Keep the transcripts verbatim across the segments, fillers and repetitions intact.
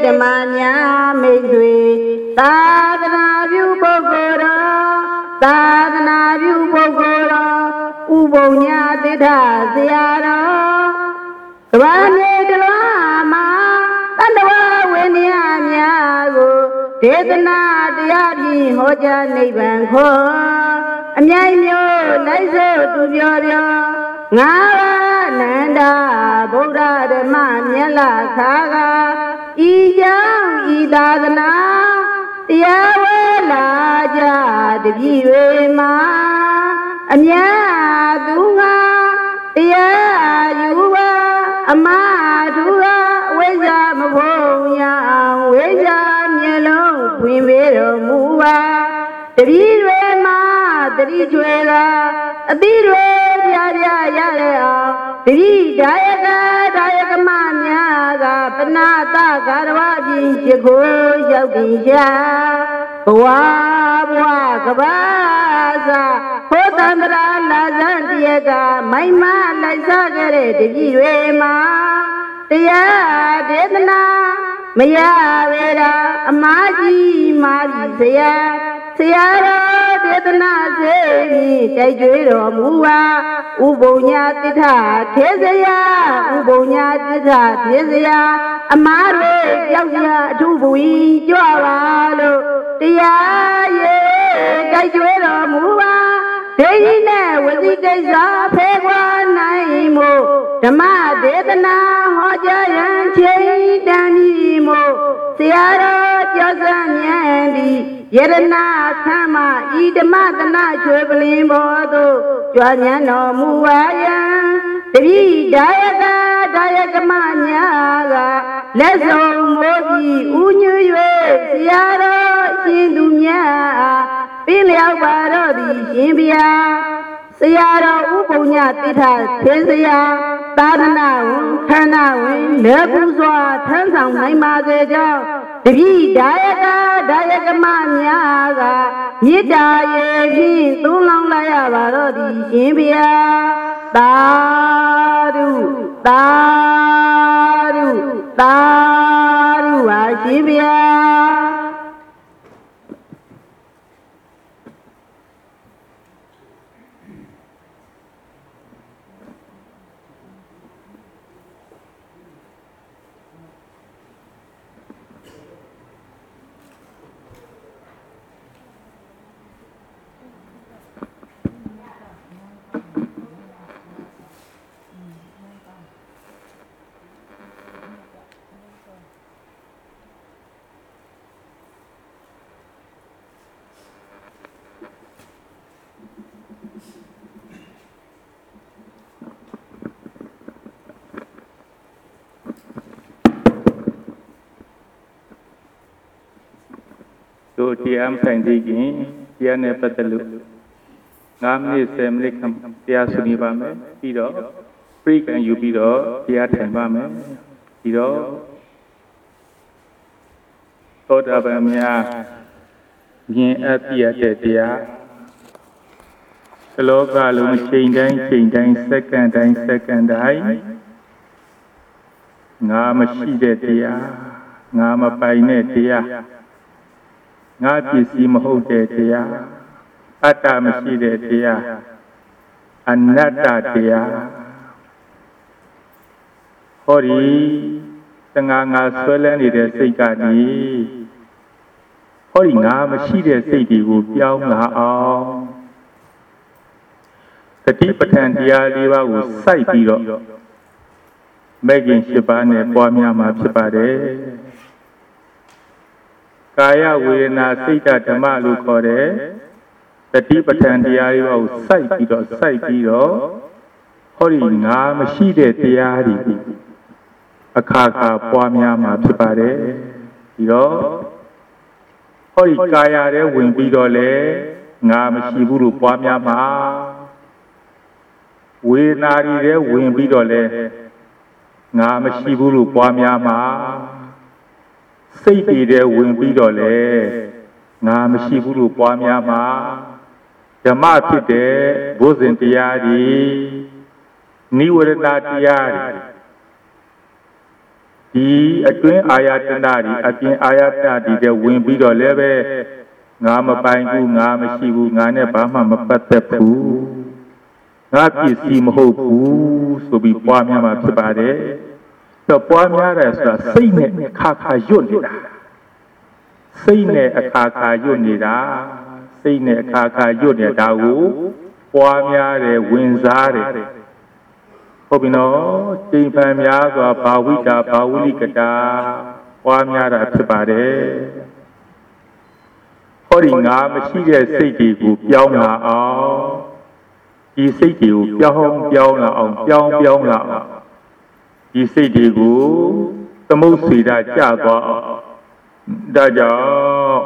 ဓမ္မညာမိတ်ဆွေသာသနာပြုပုဂ္ဂိုလ်တော်သာသနာပြုပုဂ္ဂိုလ်တော်ဥပုံညာတိဋ္ဌဆရာတော်ကဘာမြေတလားမှာတတ္တဝဝိနည်းများကိုဒေသနာတရားဖြင့်ဟောကြားနိဗ္ဗာန်ခေါ်အမြိုင်မျိုးလိုက်စို့သူပြောပြောငါးပါးနန္ဒာဗုဒ္ဓဓမ္မမြတ်လာခါကဤကြောင့်ဤသာသနာတရားဝဲလာကြတပည့်တွေမှာအမြတ်သူငါတရားယူပါအမသူကအဝိဇ္ဇာမဖုံရအောင်ဝိဇ္ဇာမျက်လုံးဖွင့်ပေးတော်မူပါတပည့်တွေမှာတတိကျွေကအတိတွေပြပြရရအောင်တတိဒါယကဒါယကမများကပနာတကာရဝပြင်ရှိခိုးရောက်ပြီးရှာဘဝဘဝကဘာသာဟောတန္တရာလာဇန်တရကမိုင်မလိုက်စားခဲ့တဲ့တပည့်တွေမှာတရားဒေသနာမရဝေရာအမကြီးမာကြီးဆရာဆရာတော်ဒေသနာစေပြီးတိုက်ကျွေးတော်မူပါဥပုံညာတိဋ္ဌထေစရာဥပုံညာတိဋ္ဌထေစရာအမားတွေကြောက်ရအထုဘူကြီးကြွပါလို့တရားရဲ့တိုက်ကျွေးတော်မူပါဒိဋ္ဌိနဲ့ဝစီကိစ္စဖေခွာနိုင်မှုဓမ္မဒေသနာဟောကြားရန်ချိန်တန်ကြီးမှုဆရာတော်ကျော်စံမြတ်ဒီယရနာခမ်းမဤဓမ္မသနာချွေပလင်ဘောသို့ကြွားညံတော်မူပါယံတတိဒါယကဒါယကမများကလက်ဆောင်မိုးပြီးဥညွ၍ဆရာတော်ရှင်သူများပြလျောက်ပါတော့သည်ရှင်ဗျာဆရာတော်ဥပုံညတိဋ္ဌသေစရာသာသနာဝန်ခန္ဓာဝင်လက်ပူစွာထမ်းဆောင်နိုင်ပါစေကြောင်းတပည့်ဒါယကဒါယကမများကမေတ္တာရဲ့ဖြင့်သုံးလောင်းလိုက်ရပါတော့သည်ရှင်ဗျာသာဓုသာဓုသာဓုပါရှင်ဗျာတို့တရားဆိုင်သိခင်တရားနဲ့ပတ်သက်လို့ငါးမိနစ်ဆယ်မိနစ်ခန့်တရားဆွေးနွေးပါမယ်ပြီးတော့ပြိကံယူပြီးတော့တရားထိုင်ပါမယ်ပြီးတော့သောတာပန်များမြင်အပ်ပြတဲ့တရားလောကလုံးချိန်တိုင်းချိန်တိုင်းစက္ကန့်တိုင်းစက္ကန့်တိုင်းငါမရှိတဲ့တရားငါမပိုင်တဲ့တရားငါပစ္စည်းမဟုတ်တဲ့တရားအတ္တမရှိတဲ့တရားအနတ္တတရားဟောဒီသံဃာငါဆွဲလန်းနေတဲ့စိတ်ကနေဟောဒီငါမရှိတဲ့စိတ်တွေကိုပြောင်းလာအောင်တတိပဋ္ဌာန်တရားလေးပါးကိုစိုက်ပြီးတော့မဲ့ခင်၈ပါးနဲ့ပွားများမှာဖြစ်ပါတယ်ကာယဝေဒနာစိတ်ဓမ္မလို့ခေါ်တဲ့တတိပဋ္ဌာန်တရားတွေကိုစိုက်ပြီးတော့စိုက်ပြီးတော့ဟောဒီငါမရှိတဲ့တရားတွေအခါခါပွားများမှာဖြစ်ပါတယ်ပြီးတော့ဟောဒီကာယထဲဝင်ပြီးတော့လေငါမရှိဘူးလို့ပွားများမှာဝေဒနာတွေထဲဝင်ပြီးတော့လေငါမရှိဘူးလို့ပွားများမှာစိတ်တွေထဲဝင်ပြီးတော့လေငါမရှိဘူးလို့ပွားများမှာဓမ္မဖြစ်တဲ့ဘုဇင်တရားတွေနိဝရဏတရားတွေဒီအတွင်းအာယတနာဒီအပြင်အာယတနာဒီတဲ့ဝင်ပြီးတော့လည်းပဲငါမပိုင်ဘူးငါမရှိဘူးငါနဲ့ဘာမှမပတ်သက်ဘူးငါပစ္စည်းမဟုတ်ဘူးဆိုပြီးပွားများမှာဖြစ်ပါတယ်တော့ပွားများတယ်ဆိုတာစိတ်နဲ့အခါခါယွတ်နေတာစိတ်နဲ့အခါခါယွတ်နေတာစိတ်နဲ့အခါခါယွတ်နေတာကိုပွားများတယ်ဝင်စားတယ်ဟုတ်ပြီနော်စိတ်ဖန်များစွာဘာဝိတာဘာဝိလိကတာပွားများတာဖြစ်ပါတယ်ဟောဒီငါမရှိတဲ့စိတ်တွေကိုပြောင်းလာအောင်ဒီစိတ်တွေကိုပြောင်းပြောင်းလာအောင်ပြောင်းပြောင်းလာအောင်ဒီစိတ်တွေကိုသမုတ်စေတာကြသွားအောင်ဒါကြောင့်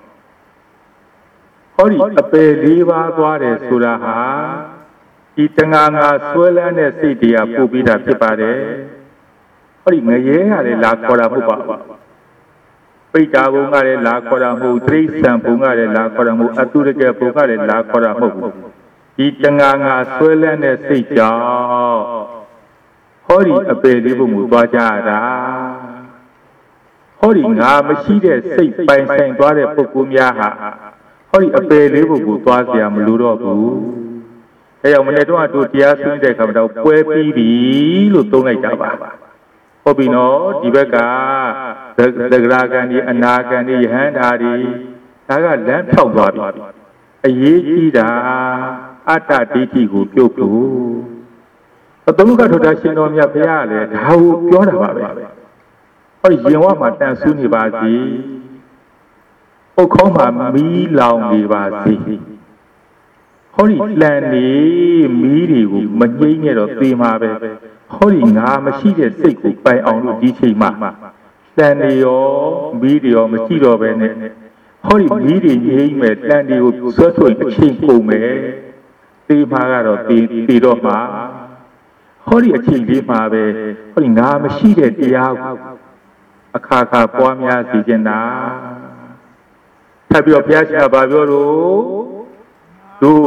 ဟောဒီအပယ်လေးပါးသွားတယ်ဆိုတာဟာဒီတငါငါဆွဲလန်းတဲ့စိတ်တွေကပို့ပြီးတာဖြစ်ပါတယ်ဟောဒီငရဲကလည်းလာခေါ်တာမဟုတ်ပါဘူးပိဋ္ဌာဘုံကလည်းလာခေါ်တာမဟုတ်တိရစ္ဆာန်ဘုံကလည်းလာခေါ်တာမဟုတ်အတုရကဘုံကလည်းလာခေါ်တာမဟုတ်ဘူးဒီတငါငါဆွဲလန်းတဲ့စိတ်ကြောင့်ဟောဒီအပယ်လေးဘုံကိုသွားကြရတာဟောဒီငါမရှိတဲ့စိတ်ပိုင်ဆိုင်သွားတဲ့ပုဂ္ဂိုလ်များဟာဟောဒီအပယ်လေးဘုံကိုသွားเสียမလို့တော့ဘူးအဲကြောင့်မနေ့တော့တို့တရားဆွေးတဲ့ခါမှာတော့ပွဲပြီးပြီလို့သုံးလိုက်တာပါဟုတ်ပြီနော်ဒီဘက်ကသဂရာကံဒီအနာကံဒီယဟန္တာဒီဒါကလမ်းဖြောက်သွားပြီအရေးကြီးတာအတ္တဒိဋ္ဌိကိုပြုတ်ဖို့သမုခထောတာရှင်တော်မြတ်ဘုရားလည်းဒါကိုပြောတာပါပဲဟောရင်ဝမှာတန်ဆူးနေပါစီပုတ်ခေါင်းမှာမီးလောင်နေပါစီဟောဒီလန်နေမီးတွေကိုမငြိမ့်နဲ့တော့သေမှာပဲဟောဒီငါမရှိတဲ့စိတ်ကိုပိုင်အောင်လို့ဒီချိန်မှာလန်နေရောမီးတွေရောမရှိတော့ပဲနဲ့ဟောဒီမီးတွေငြိမ့်မဲ့လန်တွေကိုဆွဲဆွဲအချိန်ကုန်မယ်သေမှာကတော့သေသေတော့မှာဟောဒီအချိန်လေးမှာပဲဟောဒီငါမရှိတဲ့တရားကိုအခါခါပွားများစီခြင်းတာထပ်ပြီးတော့ဘုရားရှင်ကဘာပြောလို့တို့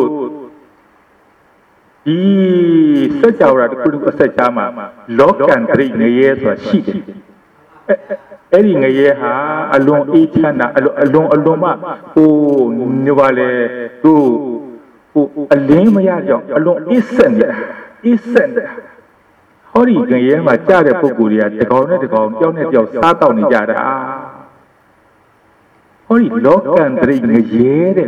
ဒီစัจ java တခုအစัจ जा မှာလောကံတိငရဲဆိုတာရှိတယ်အဲ့ဒီငရဲဟာအလွန်အေးချမ်းတာအလွန်အလွန်အလွန်မှဟိုနေပါလေတို့ဟိုအလင်းမရကြောင်အလွန်အစ်ဆက်နေတာအစ်ဆက်နေတာဟောဒီငရဲမှာကြားတဲ့ပုဂ္ဂိုလ်တွေကတကောင်နဲ့တကောင်ကြောက်နဲ့ကြောက်စားတောက်နေကြတာဟောဒီလောကံတိငရဲတဲ့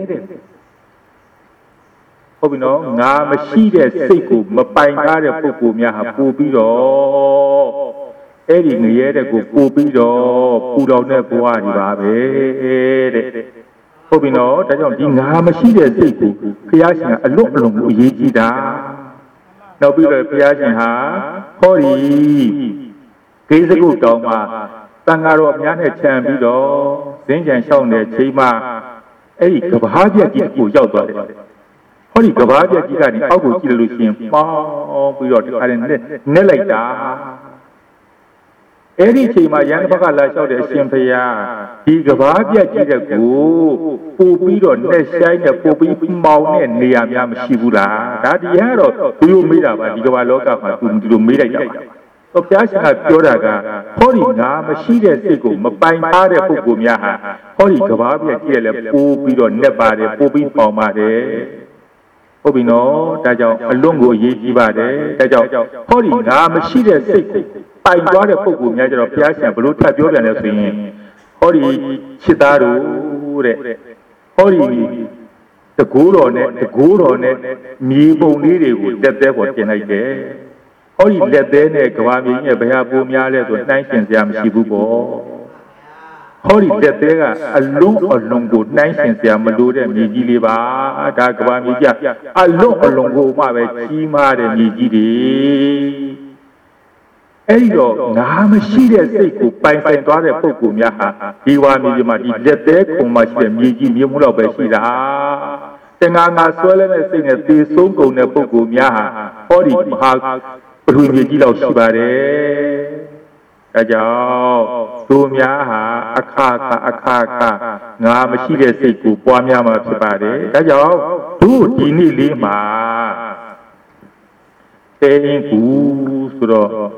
ဟုတ်ပြီနော်ငါမရှိတဲ့စိတ်ကိုမပိုင်ကားတဲ့ပုဂ္ဂိုလ်များဟာပူပြီးတော့အဲ့ဒီငရဲတဲ့ကိုပူပြီးတော့ပူတော်တဲ့ဘဝကြီးပါပဲတဲ့ဟုတ်ပြီနော်ဒါကြောင့်ဒီငါမရှိတဲ့စိတ်ကိုဘုရားရှင်ကအလွတ်အလွန်ကိုအရေးကြီးတာနောက်ပြီးတော့ဘုရားရှင်ဟာဟောဒီဂိစကုတောင်မှာတန်ဃာတော်အများနဲ့ခြံပြီးတော့ဇင်းကြံလျှောက်တဲ့ချိန်မှာအဲ့ဒီကဘာပြက်ကြီးကိုရောက်သွားတယ်ဟောဒီကဘာပြက်ကြီးကနေအောက်ကိုကြည့်လို့ရှိရင်ပေါင်းပြီးတော့ဒီခါနဲ့နဲ့လိုက်တာအဲ့ဒီချိန်မှာရန်ဘက်ကလာလျှောက်တဲ့အရှင်ဘုရားဒီကဘာပြက်ကြီးတဲ့ကိုပို့ပြီးတော့နဲ့ဆိုင်နဲ့ပို့ပြီးမောင်းတဲ့နေရာများမရှိဘူးလားဒါတရားတော့သူတို့မေးတာပါဒီကဘာလောကမှာသူဒီလိုမေးလိုက်တာပါဘုရားရှင်ကပြောတာကဟောဒီငါမရှိတဲ့စိတ်ကိုမပိုင်ထားတဲ့ပုဂ္ဂိုလ်များဟာဟောဒီကဘာပြက်ကြီးလည်းပို့ပြီးတော့နဲ့ပါတယ်ပို့ပြီးပေါင်းပါတယ်ဟုတ်ပြီနော်ဒါကြောင့်အလွန်ကိုအရေးကြီးပါတယ်ဒါကြောင့်ဟောဒီငါမရှိတဲ့စိတ်ကိုပိုင်သွားတဲ့ပုဂ္ဂိုလ်များကျတော့ဘုရားရှင်ဘလို့ထပ်ပြောပြန်လဲဆိုရင်ဟောဒီခြေသားတို့တဲ့ဟောဒီတကူတော်နဲ့တကူတော်နဲ့မြေပုံလေးတွေကိုလက်သေးပေါ်ပြင်လိုက်တယ်ဟောဒီလက်သေးနဲ့ကဘာမြေကြီးနဲ့ဘယ်ဟာပိုများလဲဆိုနှိုင်းရှင်စရာမရှိဘူးပေါ့ဟောဒီလက်သေးကအလုံးအလုံးကိုနှိုင်းရှင်စရာမလိုတဲ့မြေကြီးလေးပါဒါကဘာမြေကြီးအလုံးအလုံးကိုမှပဲကြီးမားတဲ့မြေကြီးတွေအဲ့ဒီတော့ငါမရှိတဲ့စိတ်ကိုပိုင်ပိုင်သွားတဲ့ပုဂ္ဂိုလ်များဟာဒီဝါမြေကြီးမှာဒီလက်သေးခုံမှရှိတဲ့မြေကြီးမြေမှုတော့ပဲရှိတာတဏှာငါဆွဲလဲတဲ့စိတ်နဲ့သေဆုံးကုန်တဲ့ပုဂ္ဂိုလ်များဟာဟောဒီမဟာပထဝီမြေကြီးလောက်ရှိပါတယ်ဒါကြောင့်သူများဟာအခါခါအခါခါငါမရှိတဲ့စိတ်ကိုပွားများမှာဖြစ်ပါတယ်ဒါကြောင့်သူဒီနေ့လေးမှာတေရင်ကူဆိုတော့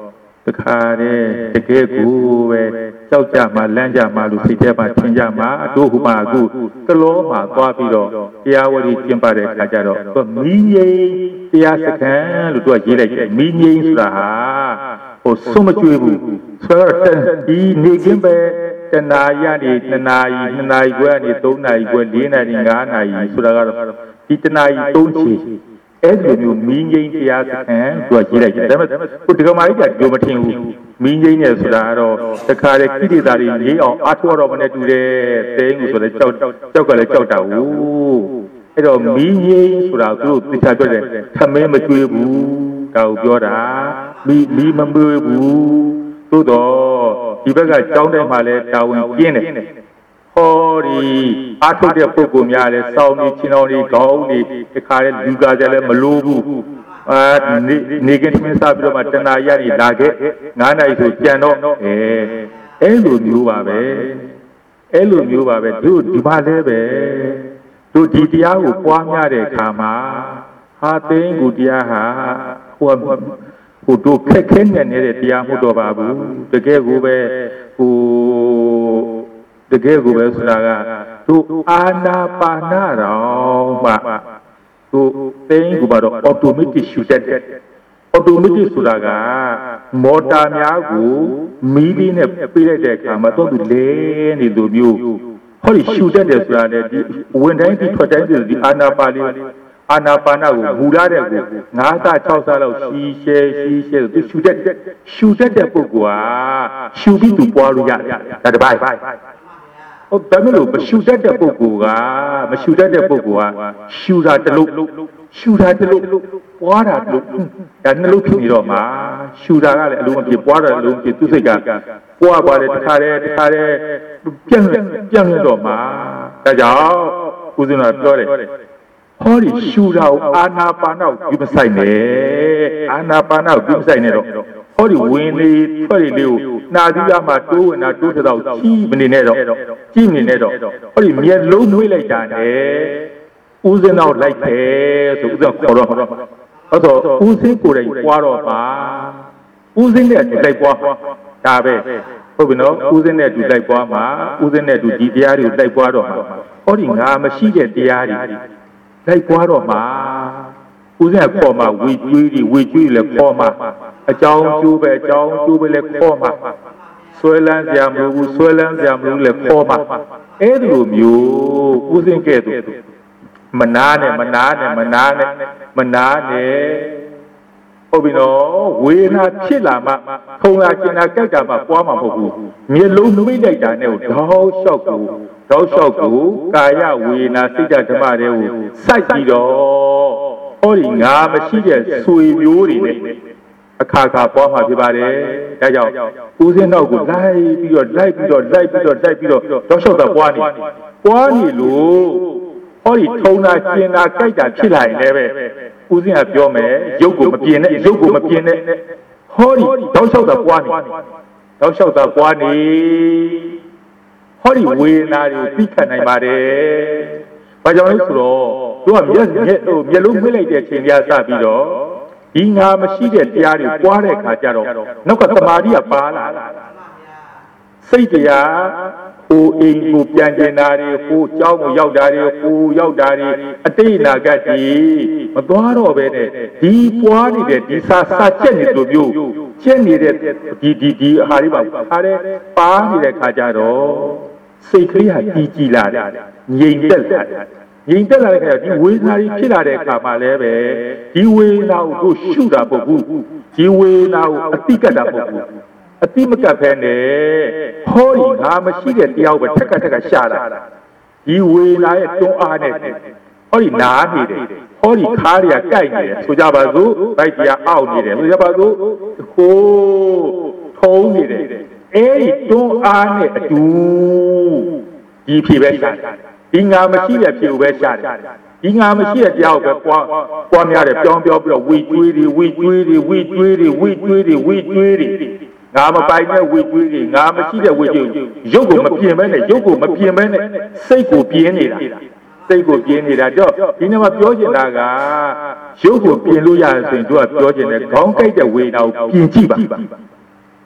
တခါတည်းတကယ်ကိုပဲကြောက်ကြမှာလန့်ကြမှာလို့စိတ်ထဲမှာထင်ကြမှာအတို့ဟူမှာအခုကလောမှာသွားပြီးတော့တရားဝရီကျင့်ပတဲ့အခါကျတော့သူမီးငိမ့်တရားစခန်းလို့သူကရေးလိုက်တယ်မီးငိမ့်ဆိုတာဟာဟိုစွမကျွေးဘူးဆိုတော့ဒီနေကင်းပဲတနာရနေနှစ်နာရီနှစ်နာရီခွဲနေသုံးနာရီခွဲလေးနာရီငါးနာရီဆိုတာကတော့ဒီတနာရီသုံးချီအဲ့ဒီမျိုးမီးငိမ့်တရားစခန်းသူကရေးလိုက်တယ်ဒါပေမဲ့ကိုဒီကမာကြီးကဒီလိုမထင်ဘူးမီးငိမ့်နေဆိုတာတော့တခါလေခိတိတာတွေရေးအောင်အားထုတ်တော့မနဲ့တူတယ်တဲငူဆိုလဲကြောက်ကြောက်ကလည်းကြောက်တာဘူးအဲ့တော့မီးငိမ့်ဆိုတာသူတို့သိချပြောတယ်ထမင်းမကျွေးဘူးဒါကိုပြောတာမီးမီးမမွေးဘူးသို့တော့ဒီဘက်ကကြောင်းတဲ့မှာလဲတာဝန်ပြင်းတယ်ဟောဒီအားထုတ်တဲ့ပုဂ္ဂိုလ်များလဲစောင်းနေချင်းတော်တွေခေါင်းတွေတခါလဲလူကားကြလဲမလို့ဘူးအာနေနေကင်းသမင်းစားပြီးတော့မှတဏှာရနေလာခဲ့ငါးနိုင်ဆိုကြံတော့အဲအဲ့လိုမျိုးပါပဲအဲ့လိုမျိုးပါပဲတို့ဒီမှာလဲပဲတို့ဒီတရားကိုပွားများတဲ့အခါမှာဟာသိန်းကိုတရားဟာဟိုဟိုတို့ခက်ခဲနေတဲ့တရားမှုတော့ပါဘူးတကယ်ကိုပဲဟိုတကယ်ကိုပဲဆိုတာကတို့အာနာပါနာတော်မှတို့သိန်းကိုပါတော့ automatic ရှူတတ်တယ် automatic ဆိုတာကမော်တာများကိုမီးလေးနဲ့ပြေးလိုက်တဲ့အခါမှာတော့သူလဲနေလိုမျိုးဟောဒီရှူတတ်တယ်ဆိုတာလေဒီဝင်တိုင်းဒီထွက်တိုင်းဒီအာနာပါလေးအာနာပါနာကိုမူလာတဲ့ကိုငါးဆ၆ဆလောက်ရှီရှဲရှီရှဲသူရှူတတ်ရှူတတ်တဲ့ပုဂ္ဂိုလ်ဟာရှူပြီးသူပွားလို့ရတယ်ဒါတပိုင်းဟုတ်တယ်မလို့မရှူတတ်တဲ့ပုဂ္ဂိုလ်ကမရှူတတ်တဲ့ပုဂ္ဂိုလ်ကရှူတာတလို့ရှူတာတလို့ပွားတာတလို့ဒါနှလုံးဖြစ်နေတော့မှာရှူတာကလည်းအလုံးမဖြစ်ပွားတာအလုံးဖြစ်သူစိတ်ကပွားသွားတယ်တခါတည်းတခါတည်းပြန့်ပြန့်နေတော့မှာဒါကြောင့်ဦးဇင်းကပြောတယ်ဟောဒီရှူတာကိုအာနာပါနာကိုပြုမဆိုင်နဲ့အာနာပါနာကိုပြုမဆိုင်နဲ့တော့ဟောဒီဝင်လေထွက်လေလေးကိုနာသီးရမှာတိုးဝင်တာတိုးထတော့ကြီးမနေနဲ့တော့ကြီးမနေနဲ့တော့ဟောဒီမျက်လုံးနှွေးလိုက်တာနဲ့ဦးစင်းတော့လိုက်တယ်ဆိုဦးစင်းခေါ်တော့ဟုတ်တော့ဦးစင်းကိုယ်တိုင်ပွားတော့ပါဦးစင်းနဲ့လိုက်ပွားဒါပဲဟုတ်ပြီနော်ဦးစင်းနဲ့တူလိုက်ပွားမှာဦးစင်းနဲ့တူဒီတရားတွေကိုလိုက်ပွားတော့မှာဟောဒီငါမရှိတဲ့တရားတွေလိုက်ပွားတော့မှာဦးစင်းကခေါ်မှာဝေကျွေးတွေဝေကျွေးလည်းခေါ်မှာအကြောင်းကျိုးပဲအကြောင်းကျိုးပဲလည်းခေါ်မှာဆွဲလန်းစရာမလိုဘူးဆွဲလန်းစရာမလိုလည်းခေါ်မှာအဲ့ဒီလိုမျိုးဦးစင်းကဲ့သို့မနာနဲ့မနာနဲ့မနာနဲ့မနာနဲ့ဟုတ်ပြီနော်ဝေဒနာဖြစ်လာမှထုံလာကျင်လာကြိုက်တာမှပွားမှာမဟုတ်ဘူးမျက်လုံးနှိမ့်လိုက်တာနဲ့တောက်လျှောက်ကိုတောက်လျှောက်ကိုကာယဝေဒနာစိတ်ဓမ္မတွေကိုစိုက်ပြီးတော့ဟောဒီငါမရှိတဲ့ဆွေမျိုးတွေနဲ့အခါခါပွားမှာဖြစ်ပါတယ်ဒါကြောင့်ဦးစင်းတော့ကိုလိုက်ပြီးတော့လိုက်ပြီးတော့လိုက်ပြီးတော့လိုက်ပြီးတော့တောက်လျှောက်တာပွားနေပွားနေလို့ဟောဒီထုံတာကျင်တာကြိုက်တာဖြစ်လာရင်လည်းပဲဦးစင်းကပြောမယ်ရုပ်ကိုမပြင်းနဲ့ရုပ်ကိုမပြင်းနဲ့ဟောဒီတောက်လျှောက်တာပွားနေတောက်လျှောက်တာပွားနေဟောဒီဝေဒနာတွေသိခံနိုင်ပါတယ်ဘာကြောင့်လဲဆိုတော့သူကမျက်မျက်ဟိုမျက်လုံးမှိလိုက်တဲ့အချိန်ကြီးစပြီးတော့ဒီငါမရှိတဲ့တရားတွေပွားတဲ့အခါကျတော့နောက်ကသမာဓိကပါလာစိတ်တရားဟိုအိမ်ကိုပြန်ကျင်တာတွေဟိုเจ้าကိုရောက်တာတွေဟိုရောက်တာတွေအတိတ်နာဂတ်ကြီးမသွားတော့ပဲနဲ့ဒီပွားနေတဲ့ဒီစာစာချက်နေလိုမျိုးချက်နေတဲ့ဒီဒီဒီအဟာတွေပါအားတဲ့ပါနေတဲ့ခါကျတော့စိတ်ကလေးဟာကြည်ကြည်လာတယ်ငြိမ်သက်လာတယ်ငြိမ်သက်လာတဲ့ခါကျဒီဝေဒနာတွေဖြစ်လာတဲ့အခါမှာလည်းပဲဒီဝေဒနာကိုတို့ရှုတာမဟုတ်ဘူးဒီဝေဒနာကိုအတိကတ်တာမဟုတ်ဘူးအတိမကတ်ဖဲနဲ့ဟောဒီငါမရှိတဲ့တရားကိုပဲထက်ကထက်ကရှာတာဒီဝေလာရဲ့တွန်းအားနဲ့ဟောဒီနားနေတယ်ဟောဒီခါးတွေကကြိုက်နေတယ်ဆိုကြပါစို့ဗိုက်တရားအောက်နေတယ်ဆိုကြပါစို့ဟိုးထုံးနေတယ်အဲ့ဒီတွန်းအားနဲ့အတူဒီဖြစ်ပဲရှာတယ်ဒီငါမရှိတဲ့ဖြစ်ကိုပဲရှာတယ်ဒီငါမရှိတဲ့တရားကိုပဲပွားပွားများတယ်ပြောင်းပြောပြီးတော့ဝီကျွေးတွေဝီကျွေးတွေဝီကျွေးတွေဝီကျွေးတွေဝီကျွေးတွေငါမပိုင်တဲ့ဝေကျွေးတွေငါမရှိတဲ့ဝေကျွေးရုပ်ကိုမပြင်းမဲနဲ့ရုပ်ကိုမပြင်းမဲနဲ့စိတ်ကိုပြင်းနေတာစိတ်ကိုပြင်းနေတာတော့ဒီနေ့မှာပြောချင်တာကရုပ်ကိုပြင်းလို့ရတယ်ဆိုရင်တို့ကပြောချင်တယ်ခေါင်းကိုက်တဲ့ဝေဒနာကိုပြင်းကြည့်ပါ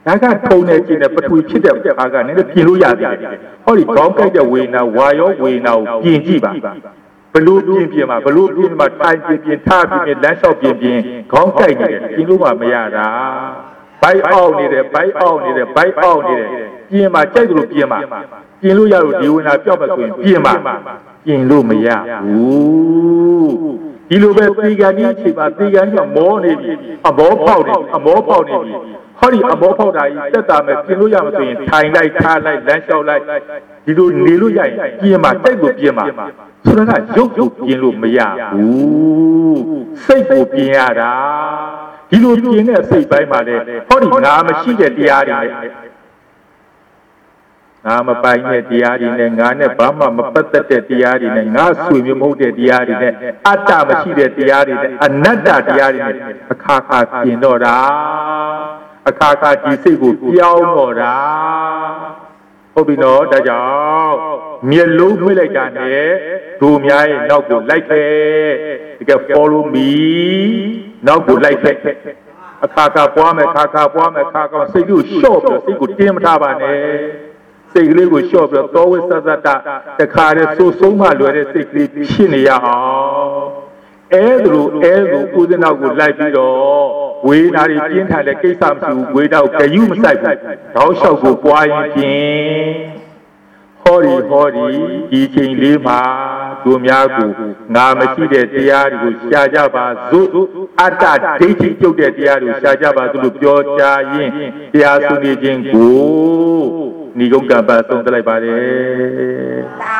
ဒါကထုံနေခြင်းနဲ့ပထဝီဖြစ်တဲ့ဘာကလည်းပြင်လို့ရတယ်ဟောဒီခေါင်းကိုက်တဲ့ဝေနာဝါရောဝေနာကိုပြင်ကြည့်ပါဘလို့ပြင်ပြင်မှာဘလို့ပြင်မှာထိုင်ပြင်ပြင်ထားပြင်ပြင်လမ်းလျှောက်ပြင်ပြင်ခေါင်းကိုက်နေတယ်ပြင်လို့မှမရတာဘိုက်အောက်နေတယ်ဘိုက်အောက်နေတယ်ဘိုက်အောက်နေတယ်ပြင်မှာကြိုက်တယ်လို့ပြင်မှာပြင်လို့ရလို့ဒီဝေနာပြောက်မှဆိုရင်ပြင်မှာပြင်လို့မရဘူးဒီလိုပဲตีကန်ကြီးချိန်မှာตีကန်ကြီးကမောနေပြီအမောပေါက်နေအမောပေါက်နေပြီဟောဒီအမောပေါက်တာကြီးတက်တာမဲ့ပြင်လို့ရမှဆိုရင်ထိုင်လိုက်ထားလိုက်လမ်းလျှောက်လိုက်ဒီလိုနေလို့ရရင်ပြင်မှာတိုက်လို့ပြင်မှာဆိုတော့ကရုပ်ရုပ်ပြင်လို့မရဘူးစိတ်ကိုပြင်ရတာဒီလိုပြင်တဲ့စိတ်ပိုင်းမှာလေဟောဒီငါမရှိတဲ့တရားတွေငါမပိုင်တဲ့တရားတွေနဲ့ငါနဲ့ဘာမှမပတ်သက်တဲ့တရားတွေနဲ့ငါဆွေမျိုးမဟုတ်တဲ့တရားတွေနဲ့အတ္တမရှိတဲ့တရားတွေနဲ့အနတ္တတရားတွေနဲ့အခါခါပြင်တော့တာအခါခါဒီစိတ်ကိုပြောင်းတော့တာဟုတ်ပြီနော်ဒါကြောင့်မျက်လုံးနှွေးလိုက်တာနဲ့ဒိုများရဲ့နောက်ကိုလိုက်ခဲ့တကယ် follow me နောက်ကိုလိုက်ခဲ့အခါခါပွားမယ်ခါခါပွားမယ်ခါခါစိတ်ကိုရှော့ပြီးစိတ်ကိုတင်းမထားပါနဲ့စိတ်ကလေးကိုလျှော့ပြီးတော့ဝိသသတ္တတခါတည်းစိုးဆုံးမှလွယ်တဲ့စိတ်ကလေးဖြစ်နေရအောင်အဲဒါလိုအဲလိုကိုယ်စနောက်ကိုလိုက်ပြီးတော့ဝေနာတွေပြင်းထန်တဲ့ကိစ္စမရှိဘူးဝေတော့ကြယူမဆိုင်ဘူးတောက်လျှောက်ကိုပွားရင်ဖြင့်ဟောဒီဟောဒီဒီချိန်လေးမှာသူများကိုငါမရှိတဲ့တရားတွေကိုရှားကြပါစို့အတ္တဒိဋ္ဌိကျုပ်တဲ့တရားတွေကိုရှားကြပါစို့လို့ပြောကြရင်တရားဆွေးနွေးခြင်းကိုနိဂုံကပ္ပဆုံးတက်လိုက်ပါတယ်သာ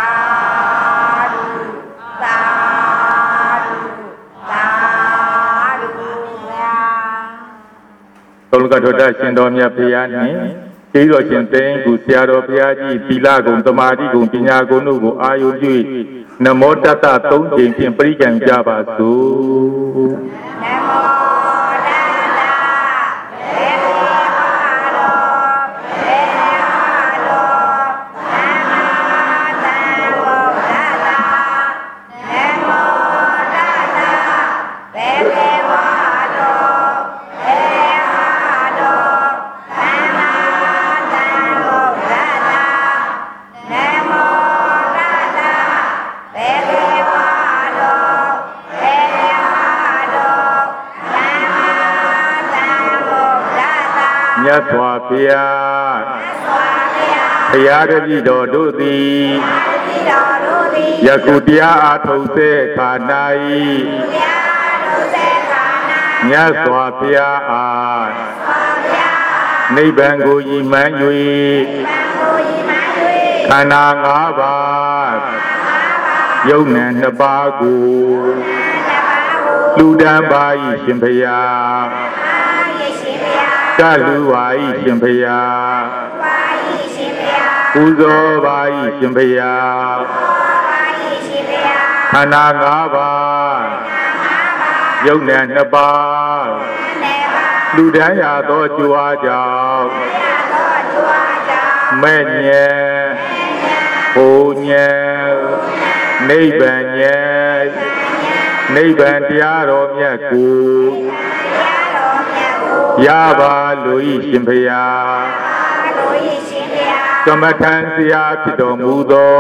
ဓုသာဓုသာဓုဗျာသုံးကထောတရှင်တော်မြတ်ဘုရားနှင့်ကျေးတော်ရှင်သိန်းကူဆရာတော်ဘုရားကြီးသီလဂုဏ်သမာဓိဂုဏ်ပညာဂုဏ်တို့ကိုအာယုပြု၍နမောတတ္တသုံးချိန်ဖြင့်ပရိကံကြပါစို့နမောမြတ်စွာဘုရားဘုရားတပည့်တော်တို့သည်ယခုတရားအားထုတ်စေခါ၌မြတ်စွာဘုရားအားနိဗ္ဗာန်ကိုရည်မှန်း၍ခန္ဓာ၅ပါးယုံနံနှစ်ပါးကိုလူတန်းပါ၏ရှင်ဘုရားကလူပါ၏ရှင်ဘုရားပူဇော်ပါ၏ရှင်ဘုရားခန္ဓာ၅ပါးယုံနံနှစ်ပါးလူတန်းရသောကြွားကြောင့်မဲ့ညံဘုံညံနိဗ္ဗာန်ညံနိဗ္ဗာန်တရားတော်မြတ်ကိုရပါလို့ဤရှင်ဘုရားကမ္မထံဆရာဖြစ်တော်မူသော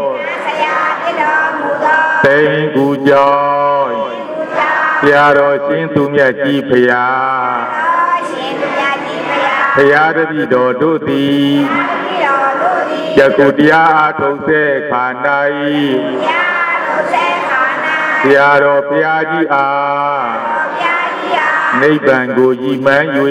သိင်္ဂူကြောင့်ဆရာတော်ရှင်သူမြတ်ကြီးဘုရားဘုရားတပည့်တော်တို့သည်ယခုတရားအားထုတ်စေခါ၌ဆရာတော်ဘုရားကြီးအားနိဗ္ဗာန်ကိုရည်မှန်း၍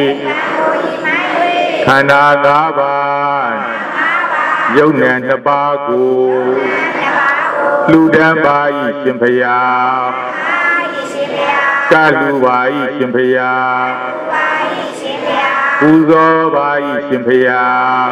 ခန္ဓာ၅ပါးယုံနံနှစ်ပါးကိုလူတန်းပါ၏ရှင်ဘုရားကလူပါ၏ရှင်ဘုရားပူဇော်ပါ၏ရှင်ဘုရား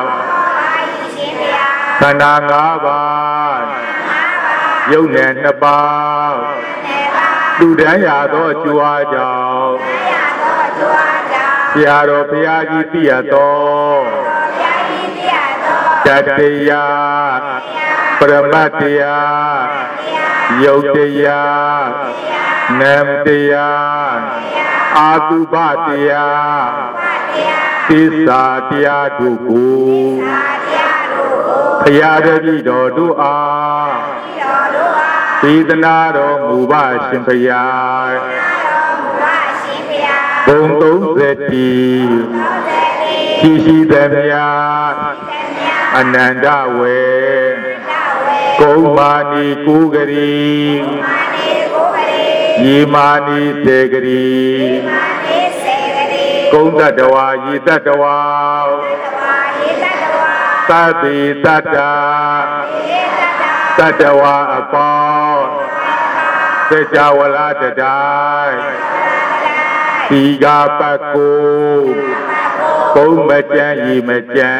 ခန္ဓာ၅ပါးယုံနံနှစ်ပါးလူတန်းရသောကြွားကြောင့်ဆရာတော်ဘုရားကြီးသိရသောတတ္တရား ပရမတ်တရားယုတ်တရားနံတရားအာတုပတရားသစ္စာတရားတို့ကိုဖရာတပည့်တော်တို့အားသေသနာတော်မူပါရှင်ဖရာဘုံသုံးဆယ်တီရှိရှိသမျှအနန္တဝေကုံမာနီကိုဂရီယေမာနီစေဂရီကုံတတဝါယေတတဝါသတိတတ္တာတတဝါအပေါင်းစေကြဝဠာတတိုင်းဒီကပတ်ကိုကုံမကြံဤမကြံ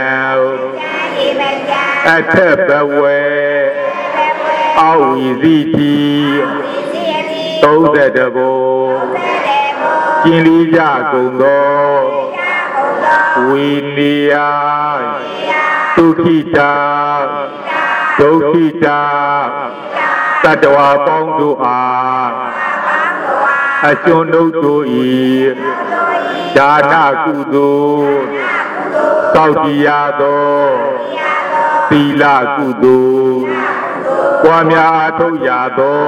အထက်ဘဝအောက်ဝီစီတီသုံးသက်တဘောကျင်လီကြကုန်သောဝိနိယဒုက္ခိတာဒုက္ခိတာတတဝါပေါင်းတို့အားအကျွန်ုပ်တို့ဤဒါနကုသိုလ်သောက်တည်ရသောသီလကုသိုလ်ပွားများအထောက်ရသော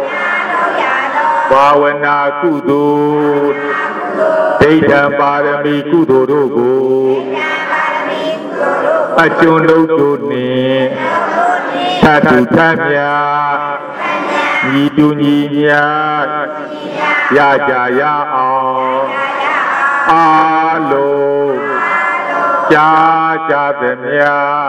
ဘာဝနာကုသိုလ်ဒိဋ္ဌံပါရမီကုသိုလ်တို့ကိုအကျွန်ုပ်တို့နှင့်သတ္တုထမြတ်ညီတူညီမြတ်ရကြရအောင်အားလုံးကြားကြသည်မြတ်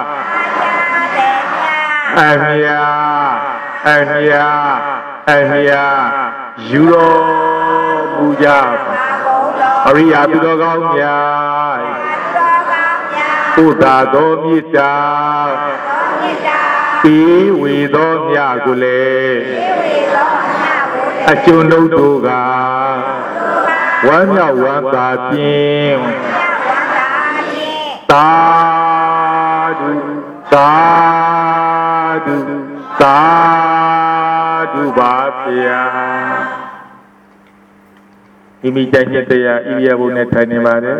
အမြတ်အမြတ်အမြတ်ယူတော်မူကြပါအရိယာသူတော်ကောင်းများဘုရားတော်မြတ်တာပေဝေသောမြတ်ကိုလေအကျွန်ုပ်တို့ကဝမ်းမြောက်ဝမ်းသာဖြင့်သာဓုသာဓုသာဓုပါဗျာမိမိတိုင်မြတ်တရားဣရိယာပုနဲ့ထိုင်နေပါတယ်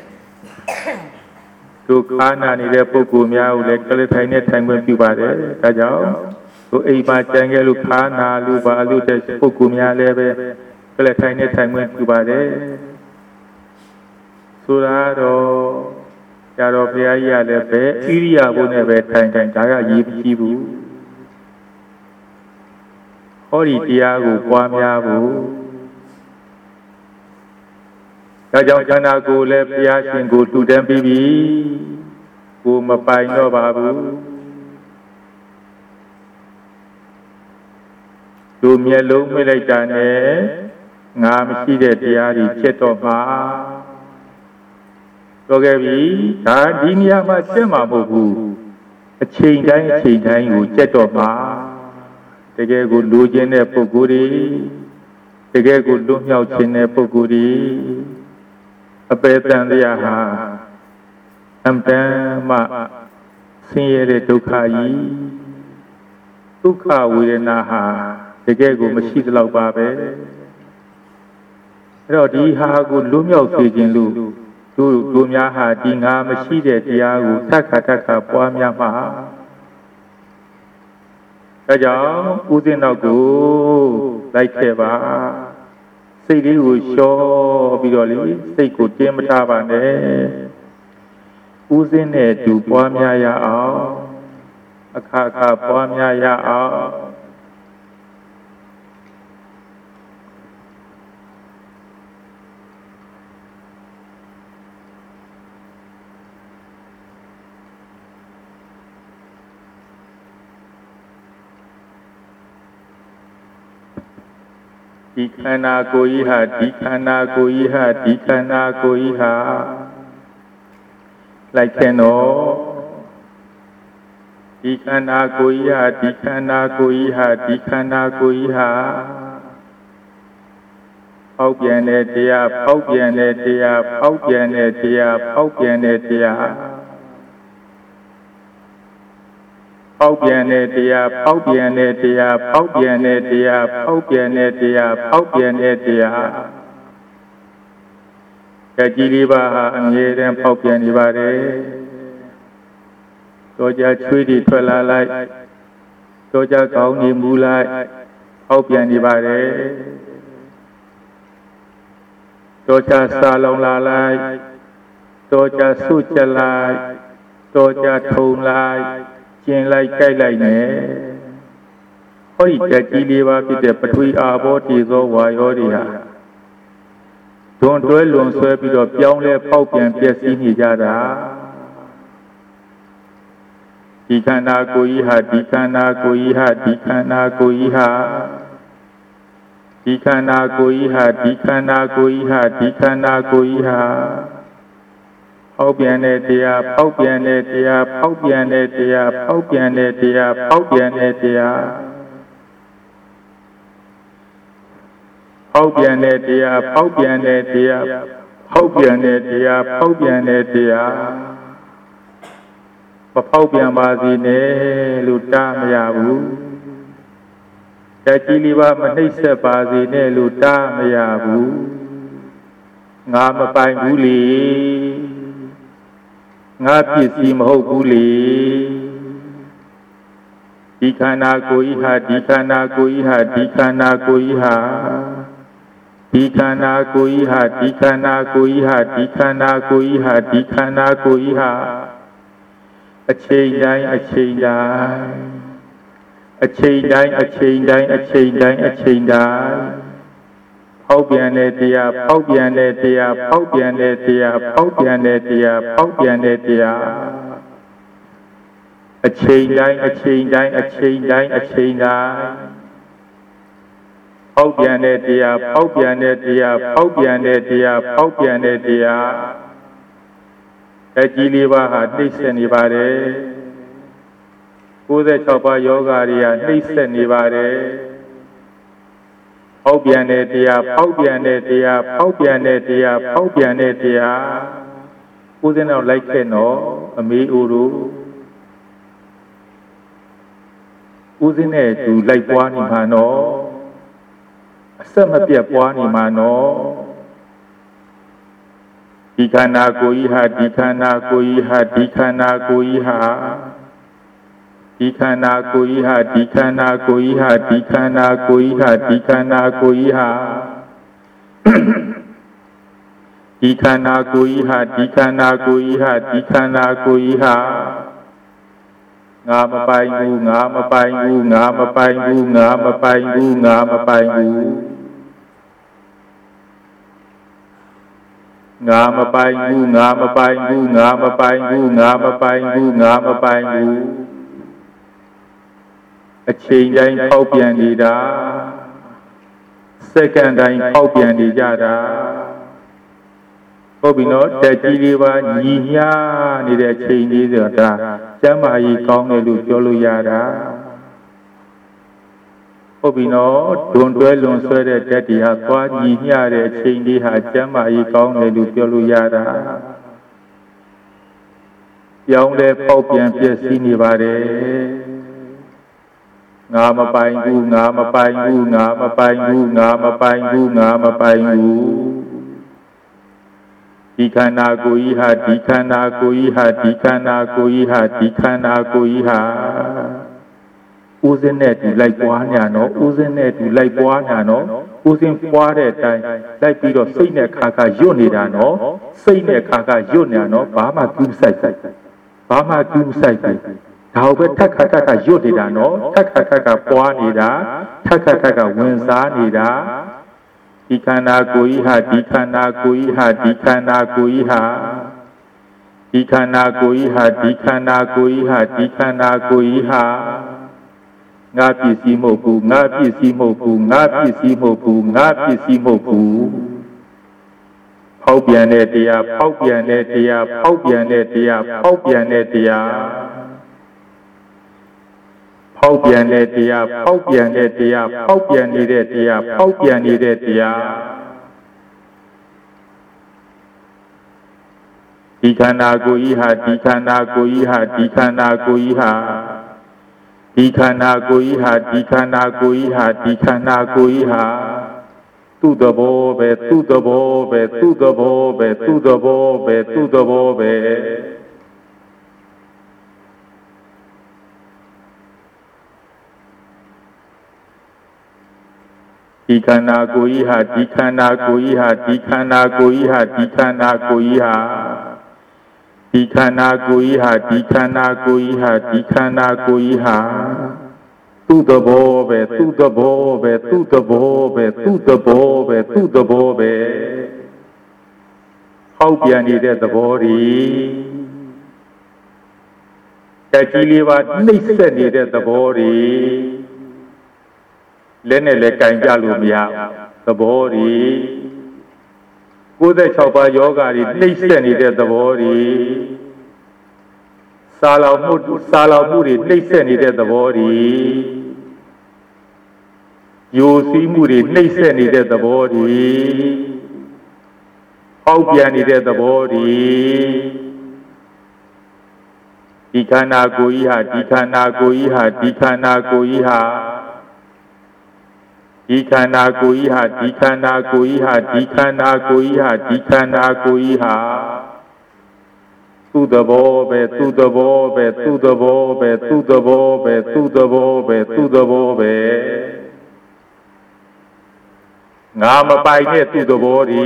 ဒုက္ခနာနေတဲ့ပုဂ္ဂိုလ်များကိုလည်းကလထိုင်နဲ့ထိုင်ခွင့်ပြုပါတယ်ဒါကြောင့်သူအိမ်မှာကြံခဲ့လို့ခါနာလို့ပါလို့တဲ့ပုဂ္ဂိုလ်များလည်းပဲကလထိုင်နဲ့ထိုင်ခွင့်ပြုပါတယ်ဆိုတာတော့ကြာတော်ဘုရားကြီးကလည်းပဲဣရိယာပုနဲ့ပဲထိုင်ထိုင်ဒါကရေးပြီးဘူးဟောဒီတရားကိုပွားများဖို့ဒါကြောင့်ခန္ဓာကိုယ်လည်းဘုရားရှင်ကိုတူတန်းပြီးပြီကိုမပိုင်တော့ပါဘူးသူမျက်လုံးမိလိုက်တာနဲ့ငါမရှိတဲ့တရားတွေဖြစ်တော့မှာတော့ခဲ့ပြီဒါဒီနေရာမှာရှင်းမှာမဟုတ်ဘူးအချိန်တိုင်းအချိန်တိုင်းကိုကြက်တော့မှာတကယ်ကိုလိုချင်တဲ့ပုဂ္ဂိုလ်တွေတကယ်ကိုလွတ်မြောက်ခြင်းတဲ့ပုဂ္ဂိုလ်တွေအပေတန်တရားဟာအမှန်မှဆင်းရဲတဲ့ဒုက္ခကြီးဒုက္ခဝေဒနာဟာတကယ်ကိုမရှိသလောက်ပါပဲအဲ့တော့ဒီဟာကိုလွတ်မြောက်စေခြင်းလို့သူတို့များဟာဒီငါမရှိတဲ့တရားကိုသက္ခါသက္ခါပွားများမှာဒါကြောင့်ဦးဇင်းတော်ကိုလိုက်ခဲ့ပါစိတ်လေးကိုလျှော့ပြီးတော့လေစိတ်ကိုတင်းမထားပါနဲ့ဦးဇင်းနဲ့တူပွားများရအောင်အခါခါပွားများရအောင်ဒီခန္ဓာကိုယ်ကြီးဟာဒီခန္ဓာကိုယ်ကြီးဟာဒီခန္ဓာကိုယ်ကြီးဟာလိုက်ခင်တော့ဒီခန္ဓာကိုယ်ကြီးဟာဒီခန္ဓာကိုယ်ကြီးဟာဒီခန္ဓာကိုယ်ကြီးဟာဖောက်ပြန်တဲ့တရားဖောက်ပြန်တဲ့တရားဖောက်ပြန်တဲ့တရားဖောက်ပြန်တဲ့တရားဖောက်ပြန်တဲ့တရားဖောက်ပြန်တဲ့တရားဖောက်ပြန်တဲ့တရားဖောက်ပြန်တဲ့တရားဖောက်ပြန်တဲ့တရားကြီးလေးပါဟာအမြဲတမ်းပေါက်ပြန်နေပါတယ်တော်ကြချွေးတွေထွက်လာလိုက်တော်ကြကောင်းနေမူလိုက်ပေါက်ပြန်နေပါတယ်တော်ကြစာလုံးလာလိုက်တော်ကြဆုကြလိုက်တော်ကြထုံလိုက်ကျင်လိုက်ကြိုက်လိုက်နေဟောဒီတက်ကြီးလေးပါဖြစ်တဲ့ပထဝီအာဘောတိသောဝါယောတွေဟာဒွန်တွဲလွန်ဆွဲပြီးတော့ပြောင်းလဲပေါက်ပြန်ပျက်စီးနေကြတာဒီခန္ဓာကိုယ်ကြီးဟာဒီခန္ဓာကိုယ်ကြီးဟာဒီခန္ဓာကိုယ်ကြီးဟာဒီခန္ဓာကိုယ်ကြီးဟာဒီခန္ဓာကိုယ်ကြီးဟာဒီခန္ဓာကိုယ်ကြီးဟာပေါက်ပြန်တဲ့တရားပေါက်ပြန်တဲ့တရားပေါက်ပြန်တဲ့တရားပေါက်ပြန်တဲ့တရားပေါက်ပြန်တဲ့တရားပေါက်ပြန်တဲ့တရားပေါက်ပြန်တဲ့တရားပေါက်ပြန်တဲ့တရားပေါက်ပြန်တဲ့တရားမပေါက်ပြန်ပါစေနဲ့လို့တားမရဘူးတက်ကြီးလေးပါမနှိမ့်ဆက်ပါစေနဲ့လို့တားမရဘူးငါမပိုင်ဘူးလေငါပစ္စည်းမဟုတ်ဘူးလေဒီခန္ဓာကိုယ်ကြီးဟာဒီခန္ဓာကိုယ်ကြီးဟာဒီခန္ဓာကိုယ်ကြီးဟာဒီခန္ဓာကိုယ်ကြီးဟာဒီခန္ဓာကိုယ်ကြီးဟာဒီခန္ဓာကိုယ်ကြီးဟာဒီခန္ဓာကိုယ်ကြီးဟာအချိန်တိုင်းအချိန်တိုင်းအချိန်တိုင်းအချိန်တိုင်းအချိန်တိုင်းအချိန်တိုင်းပေါက်ပြန်တဲ့တရားပေါက်ပြန်တဲ့တရားပေါက်ပြန်တဲ့တရားပေါက်ပြန်တဲ့တရားပေါက်ပြန်တဲ့တရားအချိန်တိုင်းအချိန်တိုင်းအချိန်တိုင်းအချိန်တိုင်းပေါက်ပြန်တဲ့တရားပေါက်ပြန်တဲ့တရားပေါက်ပြန်တဲ့တရားပေါက်ပြန်တဲ့တရားအကြီးလေးပါးဟာနှိမ့်ဆက်နေပါတယ်ကိုယ်သက်၆ပါးယောဂါတွေကနှိမ့်ဆက်နေပါတယ်ပေါက်ပြန်တဲ့တရားပေါက်ပြန်တဲ့တရားပေါက်ပြန်တဲ့တရားပေါက်ပြန်တဲ့တရားကိုယ်စင်းတော့လိုက်ခဲ့နော်အမေအိုတို့ဦးစင်းနဲ့သူလိုက်ပွားနေမှာနော်အဆက်မပြတ်ပွားနေမှာနော်ဒီခန္ဓာကိုယ်ကြီးဟာဒီခန္ဓာကိုယ်ကြီးဟာဒီခန္ဓာကိုယ်ကြီးဟာဒီခန္ဓာကိုယ်ကြီးဟာဒီခန္ဓာကိုယ်ကြီးဟာဒီခန္ဓာကိုယ်ကြီးဟာဒီခန္ဓာကိုယ်ကြီးဟာဒီခန္ဓာကိုယ်ကြီးဟာဒီခန္ဓာကိုယ်ကြီးဟာဒီခန္ဓာကိုယ်ကြီးဟာငါမပိုင်ဘူးငါမပိုင်ဘူးငါမပိုင်ဘူးငါမပိုင်ဘူးငါမပိုင်ဘူးငါမပိုင်ဘူးငါမပိုင်ဘူးငါမပိုင်ဘူးငါမပိုင်ဘူးငါမပိုင်ဘူးအချိန်တိုင်းပေါက်ပြန်နေတာစက္ကန့်တိုင်းပေါက်ပြန်နေကြတာဟုတ်ပြီနော်တက်ကြီးလေးပါညီညာနေတဲ့ချိန်လေးဆိုတာကျမ်းမာရေးကောင်းတယ်လို့ပြောလို့ရတာဟုတ်ပြီနော်ဒွန်တွဲလွန်ဆွဲတဲ့တက်တီဟာသွားညီညတဲ့အချိန်လေးဟာကျမ်းမာရေးကောင်းတယ်လို့ပြောလို့ရတာပြောင်းလဲပေါက်ပြန်ပြည့်စည်နေပါတယ်ငါမပိုင်ဘူးငါမပိုင်ဘူးငါမပိုင်ဘူးငါမပိုင်ဘူးငါမပိုင်ဘူးဒီခန္ဓာကိုယ်ကြီးဟာဒီခန္ဓာကိုယ်ကြီးဟာဒီခန္ဓာကိုယ်ကြီးဟာဒီခန္ဓာကိုယ်ကြီးဟာဦးစင်းနဲ့တူလိုက်ပွားညာနော်ဦးစင်းနဲ့တူလိုက်ပွားညာနော်ဦးစင်းပွားတဲ့အတိုင်းလိုက်ပြီးတော့စိတ်နဲ့ခါခါရွတ်နေတာနော်စိတ်နဲ့ခါခါရွတ်နေတာနော်ဘာမှကူးဆိုင်ဆိုင်ဘာမှကူးဆိုင်ဆိုင်ဒါပဲထက်ခါထက်ခါရွတ်နေတာနော်ထက်ခါထက်ခါပွားနေတာထက်ခါထက်ခါဝင်စားနေတာဒီခန္ဓာကိုယ်ကြီးဟာဒီခန္ဓာကိုယ်ကြီးဟာဒီခန္ဓာကိုယ်ကြီးဟာဒီခန္ဓာကိုယ်ကြီးဟာဒီခန္ဓာကိုယ်ကြီးဟာဒီခန္ဓာကိုယ်ကြီးဟာငါပစ္စည်းမဟုတ်ဘူးငါပစ္စည်းမဟုတ်ဘူးငါပစ္စည်းမဟုတ်ဘူးငါပစ္စည်းမဟုတ်ဘူးပေါက်ပြန်တဲ့တရားပေါက်ပြန်တဲ့တရားပေါက်ပြန်တဲ့တရားပေါက်ပြန်တဲ့တရားပေါက်ပြန်တဲ့တရားပေါက်ပြန်တဲ့တရားပေါက်ပြန်နေတဲ့တရားပေါက်ပြန်နေတဲ့တရားဒီခန္ဓာကိုယ်ကြီးဟာဒီခန္ဓာကိုယ်ကြီးဟာဒီခန္ဓာကိုယ်ကြီးဟာဒီခန္ဓာကိုယ်ကြီးဟာဒီခန္ဓာကိုယ်ကြီးဟာဒီခန္ဓာကိုယ်ကြီးဟာသူ့သဘောပဲသူ့သဘောပဲသူ့သဘောပဲသူ့သဘောပဲသူ့သဘောပဲဒီခန္ဓာကိုယ်ကြီးဟာဒီခန္ဓာကိုယ်ကြီးဟာဒီခန္ဓာကိုယ်ကြီးဟာဒီခန္ဓာကိုယ်ကြီးဟာဒီခန္ဓာကိုယ်ကြီးဟာဒီခန္ဓာကိုယ်ကြီးဟာဒီခန္ဓာကိုယ်ကြီးဟာသူ့သဘောပဲသူ့သဘောပဲသူ့သဘောပဲသူ့သဘောပဲသူ့သဘောပဲဟောက်ပြန်နေတဲ့သဘောတွေတက်ကြီးလေးပါနှိမ့်ဆက်နေတဲ့သဘောတွေလက်နဲ့လည်းကင်ပြလို့မရသဘောတွေကိုယ်သက်၆ပါးယောဂါတွေနှိမ့်ဆက်နေတဲ့သဘောတွေစာလောင်မှုစာလောင်မှုတွေနှိမ့်ဆက်နေတဲ့သဘောတွေယိုစီးမှုတွေနှိမ့်ဆက်နေတဲ့သဘောတွေဟောက်ပြန်နေတဲ့သဘောတွေဒီခန္ဓာကိုယ်ကြီးဟာဒီခန္ဓာကိုယ်ကြီးဟာဒီခန္ဓာကိုယ်ကြီးဟာဒီခန္ဓာကိုယ်ကြီးဟာဒီခန္ဓာကိုယ်ကြီးဟာဒီခန္ဓာကိုယ်ကြီးဟာဒီခန္ဓာကိုယ်ကြီးဟာသူ့သဘောပဲသူ့သဘောပဲသူ့သဘောပဲသူ့သဘောပဲသူ့သဘောပဲသူ့သဘောပဲငါမပိုင်တဲ့သူ့သဘောဒီ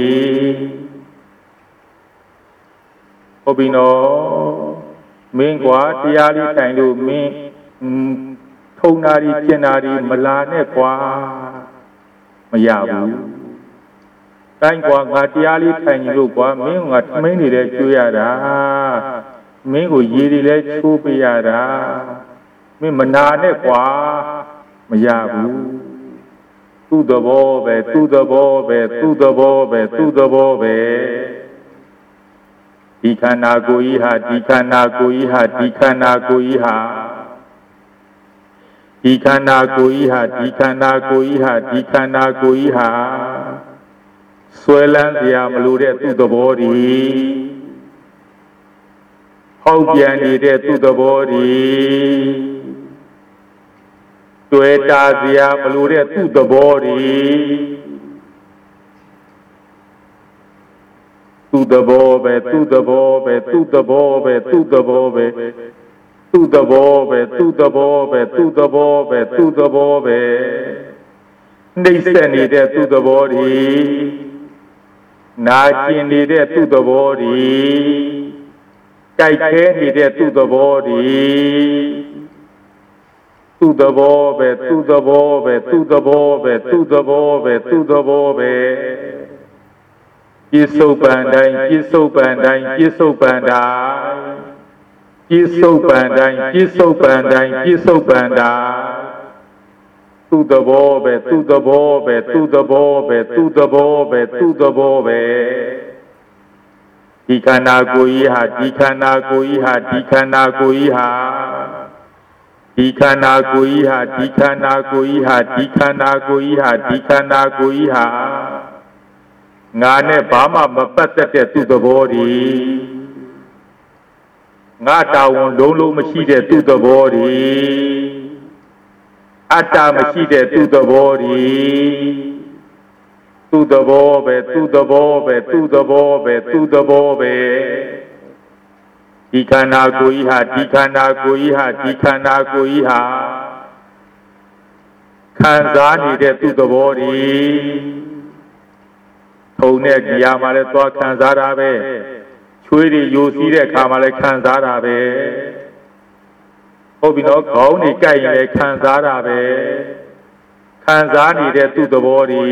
ဟုတ်ပြီနော်မင်းကွာတရားလေးတိုင်လို့မင်းထုံနာရီကျင်နာရီမလာနဲ့ကွာမရဘူးတိုင်းကွာငါတရားလေးထိုင်နေလို့ကွာမင်းကငါသမင်းနေတဲ့ကျွေးရတာမင်းကိုရေတွေလည်းချိုးပေးရတာမင်းမနာနဲ့ကွာမရဘူးသူ့သဘောပဲသူ့သဘောပဲသူ့သဘောပဲသူ့သဘောပဲဒီခန္ဓာကိုယ်ကြီးဟာဒီခန္ဓာကိုယ်ကြီးဟာဒီခန္ဓာကိုယ်ကြီးဟာဒီခန္ဓာကိုယ်ကြီးဟာဒီခန္ဓာကိုယ်ကြီးဟာဒီခန္ဓာကိုယ်ကြီးဟာဆွဲလန်းစရာမလိုတဲ့သူ့သဘောဒီဟောက်ပြန်နေတဲ့သူ့သဘောဒီတွေ့တာစရာမလိုတဲ့သူ့သဘောဒီသူ့သဘောပဲသူ့သဘောပဲသူ့သဘောပဲသူ့သဘောပဲသူ့သဘောပဲသူ့သဘောပဲသူ့သဘောပဲသူ့သဘောပဲနှိမ့်ဆက်နေတဲ့သူ့သဘောဒီနာကျင်နေတဲ့သူ့သဘောဒီကြိုက်ခဲနေတဲ့သူ့သဘောဒီသူ့သဘောပဲသူ့သဘောပဲသူ့သဘောပဲသူ့သဘောပဲသူ့သဘောပဲပြစ္ဆုတ်ပန်တိုင်းပြစ္ဆုတ်ပန်တိုင်းပြစ္ဆုတ်ပန်တိုင်းပြစ္ဆုတ်ပန်တိုင်းပြစ္ဆုတ်ပန်တိုင်းပြစ္ဆုတ်ပန်တိုင်းသူ့သဘောပဲသူ့သဘောပဲသူ့သဘောပဲသူ့သဘောပဲသူ့သဘောပဲဒီခန္ဓာကိုယ်ကြီးဟာဒီခန္ဓာကိုယ်ကြီးဟာဒီခန္ဓာကိုယ်ကြီးဟာဒီခန္ဓာကိုယ်ကြီးဟာဒီခန္ဓာကိုယ်ကြီးဟာဒီခန္ဓာကိုယ်ကြီးဟာဒီခန္ဓာကိုယ်ကြီးဟာငါနဲ့ဘာမှမပတ်သက်တဲ့သူ့သဘောဒီငါတာဝန်လုံးလုံးမရှိတဲ့သူ့သဘောဒီအတ္တမရှိတဲ့သူ့သဘောဒီသူ့သဘောပဲသူ့သဘောပဲသူ့သဘောပဲသူ့သဘောပဲဒီခန္ဓာကိုယ်ကြီးဟာဒီခန္ဓာကိုယ်ကြီးဟာဒီခန္ဓာကိုယ်ကြီးဟာခံစားနေတဲ့သူ့သဘောဒီထုံတဲ့ကြရာမှာလည်းသွားခံစားတာပဲချွေးတွေယိုစီးတဲ့ခါမှာလည်းခံစားတာပဲဟုတ်ပြီနော်ခေါင်းတွေကြိုက်ရင်လည်းခံစားတာပဲခံစားနေတဲ့သူ့သဘောဒီ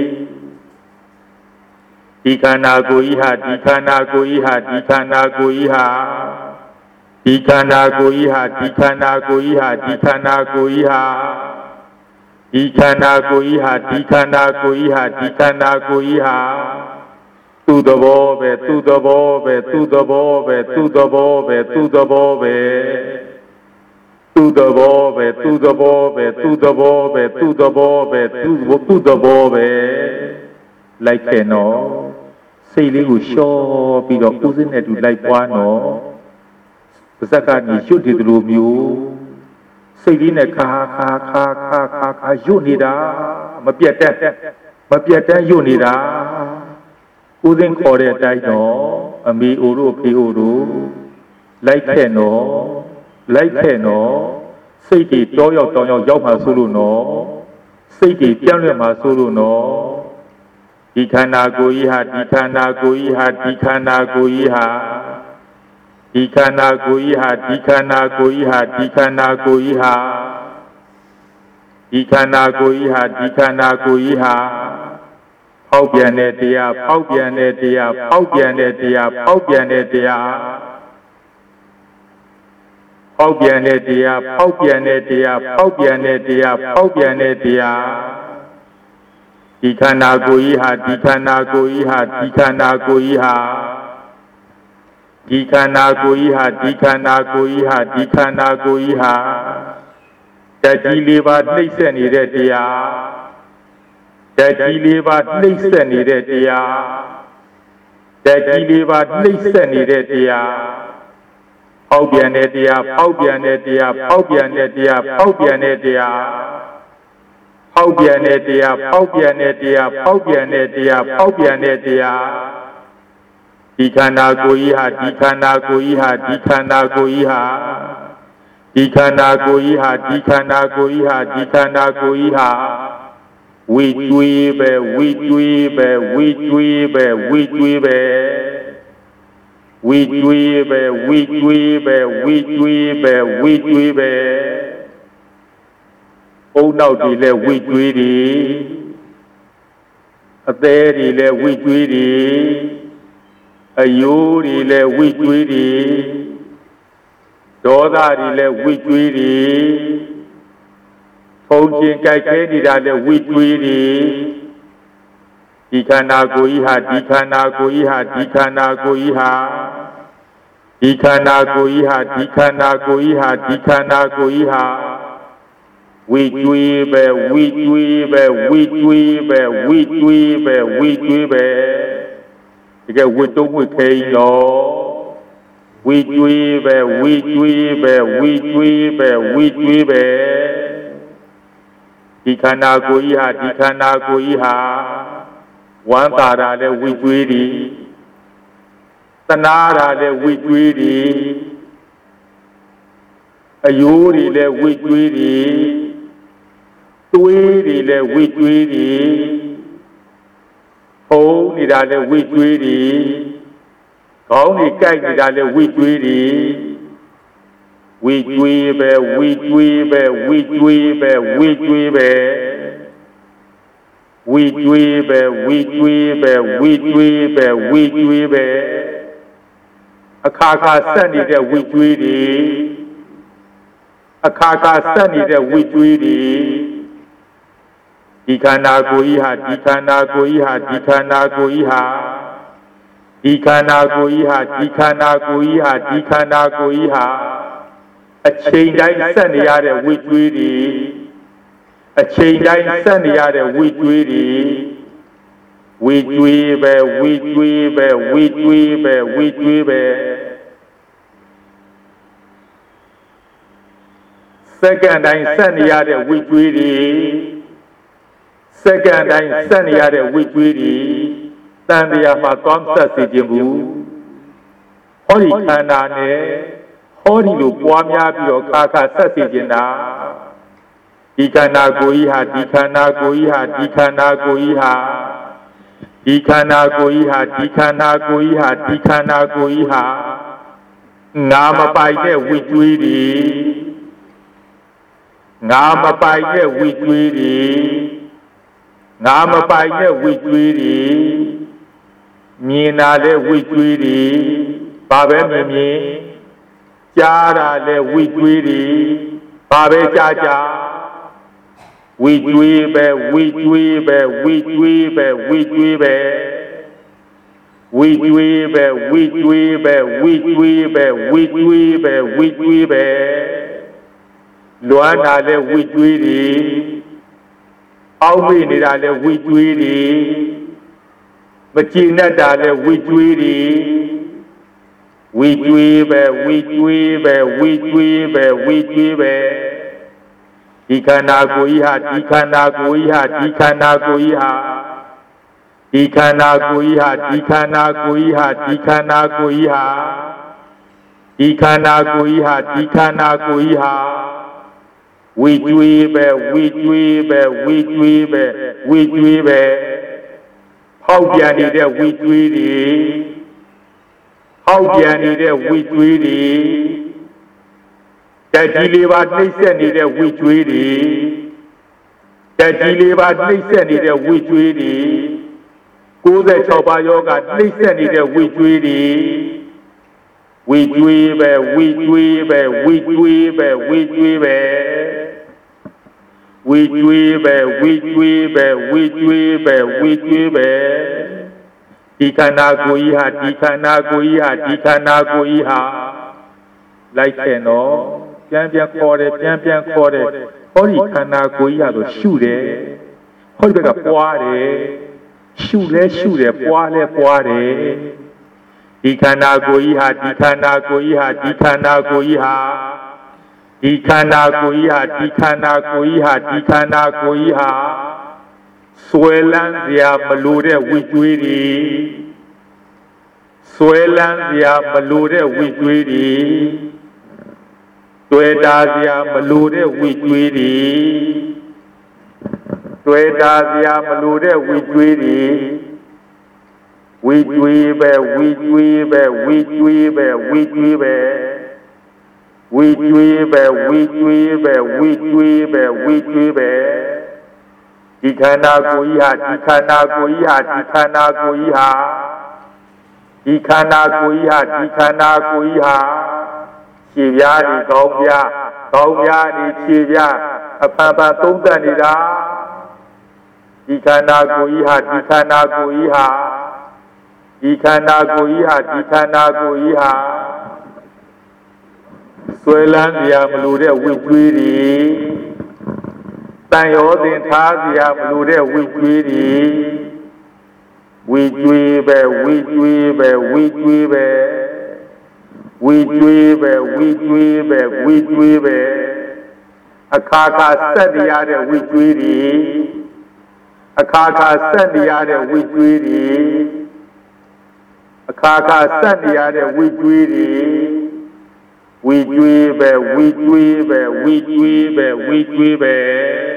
ဒီခန္ဓာကိုယ်ကြီးဟာဒီခန္ဓာကိုယ်ကြီးဟာဒီခန္ဓာကိုယ်ကြီးဟာဒီခန္ဓာကိုယ်ကြီးဟာဒီခန္ဓာကိုယ်ကြီးဟာဒီခန္ဓာကိုယ်ကြီးဟာဒီခန္ဓာကိုယ်ကြီးဟာဒီခန္ဓာကိုယ်ကြီးဟာဒီခန္ဓာကိုယ်ကြီးဟာသူ့သဘောပဲသူ့သဘောပဲသူ့သဘောပဲသူ့သဘောပဲသူ့သဘောပဲသူ့သဘောပဲသူ့သဘောပဲသူ့သဘောပဲသူ့သဘောပဲသူ့သူ့သဘောပဲလိုက်ခဲ့နော်စိတ်လေးကိုလျှော့ပြီးတော့ကိုယ်စိတ်နဲ့တူလိုက်ပွားနော်ပါဇက်ကနေရွတ်တည်သလိုမျိုးစိတ်လေးနဲ့ခါခါခါခါခါခါရွတ်နေတာမပြတ်တတ်မပြတ်တမ်းယွနေတာဦးစင်းခေါ်တဲ့အတိုင်းတော့အမေအိုတို့ဖေအိုတို့လိုက်ခဲ့နော်လိုက်ခဲ့နော်စိတ်တွေတောရောက်တောင်းရောက်ရောက်မှဆိုလို့နော်စိတ်တွေပြောင်းလဲမှဆိုလို့နော်ဒီခန္ဓာကိုယ်ကြီးဟာဒီခန္ဓာကိုယ်ကြီးဟာဒီခန္ဓာကိုယ်ကြီးဟာဒီခန္ဓာကိုယ်ကြီးဟာဒီခန္ဓာကိုယ်ကြီးဟာဒီခန္ဓာကိုယ်ကြီးဟာဒီခန္ဓာကိုယ်ကြီးဟာဒီခန္ဓာကိုယ်ကြီးဟာဖောက်ပြန်တဲ့တရားဖောက်ပြန်တဲ့တရားဖောက်ပြန်တဲ့တရားဖောက်ပြန်တဲ့တရားဖောက်ပြန်တဲ့တရားဖောက်ပြန်တဲ့တရားဖောက်ပြန်တဲ့တရားဖောက်ပြန်တဲ့တရားဒီခန္ဓာကိုယ်ကြီးဟာဒီခန္ဓာကိုယ်ကြီးဟာဒီခန္ဓာကိုယ်ကြီးဟာဒီခန္ဓာကိုယ်ကြီးဟာဒီခန္ဓာကိုယ်ကြီးဟာဒီခန္ဓာကိုယ်ကြီးဟာတတိလေးပါးနှိမ့်ဆက်နေတဲ့တရားတတိလေးပါးနှိမ့်ဆက်နေတဲ့တရားတတိလေးပါးနှိမ့်ဆက်နေတဲ့တရားဖောက်ပြန်တဲ့တရားဖောက်ပြန်တဲ့တရားဖောက်ပြန်တဲ့တရားဖောက်ပြန်တဲ့တရားဖောက်ပြန်တဲ့တရားဖောက်ပြန်တဲ့တရားဖောက်ပြန်တဲ့တရားဖောက်ပြန်တဲ့တရားဒီခန္ဓာကိုယ်ကြီးဟာဒီခန္ဓာကိုယ်ကြီးဟာဒီခန္ဓာကိုယ်ကြီးဟာဒီခန္ဓာကိုယ်ကြီးဟာဒီခန္ဓာကိုယ်ကြီးဟာဒီခန္ဓာကိုယ်ကြီးဟာဝိကျွေးပဲဝိကျွေးပဲဝိကျွေးပဲဝိကျွေးပဲဝိကျွေးပဲဝိကျွေးပဲဝိကျွေးပဲဝိကျွေးပဲအုံနောက်တွေလည်းဝိကျွေးတွေအသေးတွေလည်းဝိကျွေးတွေအယိုးတွေလည်းဝိကျွေးတွေဒေါသတွေလည်းဝိကျွေးတွေဖုံးခြင်းကြိုက်ခဲနေတာလည်းဝိကျွေးတွေဒီခန္ဓာကိုယ်ကြီးဟာဒီခန္ဓာကိုယ်ကြီးဟာဒီခန္ဓာကိုယ်ကြီးဟာဒီခန္ဓာကိုယ်ကြီးဟာဒီခန္ဓာကိုယ်ကြီးဟာဒီခန္ဓာကိုယ်ကြီးဟာဝိကျွေးပဲဝိကျွေးပဲဝိကျွေးပဲဝိကျွေးပဲဝိကျွေးပဲဒီကဝိတုံးဝိခဲကြီးတော့ဝိကျွေးပဲဝိကျွေးပဲဝိကျွေးပဲဝိကျွေးပဲဒီခန္ဓာကိုယ်ကြီးဟာဒီခန္ဓာကိုယ်ကြီးဟာဝမ်းသာတာလည်းဝိကျွေးသည်သနာတာလည်းဝိကျွေးသည်အယိုးတွေလည်းဝိကျွေးသည်သွေးတွေလည်းဝိကျွေးသည်ဖုံးနေတာလည်းဝိကျွေးသည်ခေါင်းတွေကြိုက်နေတာလည်းဝိကျွေးသည်ဝိကျွေးပဲဝိကျွေးပဲဝိကျွေးပဲဝိကျွေးပဲဝိကျွေးပဲဝိကျွေးပဲဝိကျွေးပဲဝိကျွေးပဲအခါခါဆက်နေတဲ့ဝိကျွေးတွေအခါခါဆက်နေတဲ့ဝိကျွေးတွေဒီခန္ဓာကိုယ်ကြီးဟာဒီခန္ဓာကိုယ်ကြီးဟာဒီခန္ဓာကိုယ်ကြီးဟာဒီခန္ဓာကိုယ်ကြီးဟာဒီခန္ဓာကိုယ်ကြီးဟာဒီခန္ဓာကိုယ်ကြီးဟာအချိန်တိုင်းဆက်နေရတဲ့ဝိကျွေးတွေအချိန်တိုင်းဆက်နေရတဲ့ဝိကျွေးတွေဝိကျွေးပဲဝိကျွေးပဲဝိကျွေးပဲဝိကျွေးပဲစက္ကန့်တိုင်းဆက်နေရတဲ့ဝိကျွေးတွေစက္ကန့်တိုင်းဆက်နေရတဲ့ဝိကျွေးတွေတန်တရားမှာသွားဆက်စေခြင်းဘူးဟောဒီခန္ဓာနဲ့ဟောဒီလိုပွားများပြီးတော့ခါခါဆက်စေခြင်းတာဒီခန္ဓာကိုယ်ကြီးဟာဒီခန္ဓာကိုယ်ကြီးဟာဒီခန္ဓာကိုယ်ကြီးဟာဒီခန္ဓာကိုယ်ကြီးဟာဒီခန္ဓာကိုယ်ကြီးဟာဒီခန္ဓာကိုယ်ကြီးဟာငါမပိုင်တဲ့ဝိကျွေးတွေငါမပိုင်တဲ့ဝိကျွေးတွေငါမပိုင်တဲ့ဝိကျွေးတွေမြင်လာတဲ့ဝိကျွေးတွေဘာပဲမြင်မြင်ကြားတာတဲ့ဝိကျွေးတွေဘာပဲကြားကြားဝိကျွေးပဲဝိကျွေးပဲဝိကျွေးပဲဝိကျွေးပဲဝိကျွေးပဲဝိကျွေးပဲဝိကျွေးပဲဝိကျွေးပဲဝိကျွေးပဲလွမ်းတာတဲ့ဝိကျွေးတွေအောက်မေ့နေတာတဲ့ဝိကျွေးတွေမကြည်နဲ့တာတဲ့ဝိကျွေးတွေဝိကျွေးပဲဝိကျွေးပဲဝိကျွေးပဲဝိကျွေးပဲဒီခန္ဓာကိုယ်ကြီးဟာဒီခန္ဓာကိုယ်ကြီးဟာဒီခန္ဓာကိုယ်ကြီးဟာဒီခန္ဓာကိုယ်ကြီးဟာဒီခန္ဓာကိုယ်ကြီးဟာဒီခန္ဓာကိုယ်ကြီးဟာဒီခန္ဓာကိုယ်ကြီးဟာဒီခန္ဓာကိုယ်ကြီးဟာဝိကျွေးပဲဝိကျွေးပဲဝိကျွေးပဲဝိကျွေးပဲဟောက်ပြန်နေတဲ့ဝိကျွေးတွေဟောက်ပြန်နေတဲ့ဝိကျွေးတွေတက်ကြီးလေးပါနှိမ့်ဆက်နေတဲ့ဝိကျွေးတွေတက်ကြီးလေးပါနှိမ့်ဆက်နေတဲ့ဝိကျွေးတွေကိုးဆယ်ခြောက်ပါးယောဂနှိမ့်ဆက်နေတဲ့ဝိကျွေးတွေဝိကျွေးပဲဝိကျွေးပဲဝိကျွေးပဲဝိကျွေးပဲဝိကျွေးပဲဝိကျွေးပဲဝိကျွေးပဲဝိကျွေးပဲဒီခန္ဓာကိုယ်ကြီးဟာဒီခန္ဓာကိုယ်ကြီးဟာဒီခန္ဓာကိုယ်ကြီးဟာလိုက်ခဲ့နော်ပြန်ပြန်ခေါ်တယ်ပြန်ပြန်ခေါ်တယ်ဟောဒီခန္ဓာကိုယ်ကြီးဟာဆိုရှုတယ်ဟောဒီဘက်ကပွားတယ်ရှုလဲရှုတယ်ပွားလဲပွားတယ်ဒီခန္ဓာကိုယ်ကြီးဟာဒီခန္ဓာကိုယ်ကြီးဟာဒီခန္ဓာကိုယ်ကြီးဟာဒီခန္ဓာကိုယ်ကြီးဟာဒီခန္ဓာကိုယ်ကြီးဟာဒီခန္ဓာကိုယ်ကြီးဟာဆွဲလန်းစရာမလိုတဲ့ဝိကျွေးတွေဆွဲလန်းစရာမလိုတဲ့ဝိကျွေးတွေတွေ့တာစရာမလိုတဲ့ဝိကျွေးတွေတွေ့တာစရာမလိုတဲ့ဝိကျွေးတွေဝိကျွေးပဲဝိကျွေးပဲဝိကျွေးပဲဝိကျွေးပဲဝိကျွေးပဲဝိကျွေးပဲဝိကျွေးပဲဝိကျွေးပဲဒီခန္ဓာကိုယ်ကြီးဟာဒီခန္ဓာကိုယ်ကြီးဟာဒီခန္ဓာကိုယ်ကြီးဟာဒီခန္ဓာကိုယ်ကြီးဟာဒီခန္ဓာကိုယ်ကြီးဟာခြေပြားဒီကောင်းပြားကောင်းပြားဒီခြေပြားအဖန်ဖန်သုံးသပ်နေတာဒီခန္ဓာကိုယ်ကြီးဟာဒီခန္ဓာကိုယ်ကြီးဟာဒီခန္ဓာကိုယ်ကြီးဟာဒီခန္ဓာကိုယ်ကြီးဟာဆွဲလန်းစရာမလိုတဲ့ဝိကျွေးတွေတန်ရောတင်ထားစရာမလိုတဲ့ဝိကျွေးတွေဝိကျွေးပဲဝိကျွေးပဲဝိကျွေးပဲဝိကျွေးပဲဝိကျွေးပဲဝိကျွေးပဲအခါခါဆက်ရတဲ့ဝိကျွေးတွေအခါခါဆက်ရတဲ့ဝိကျွေးတွေအခါခါဆက်ရတဲ့ဝိကျွေးတွေဝိကျွေးပဲဝိကျွေးပဲဝိကျွေးပဲဝိကျွေးပဲ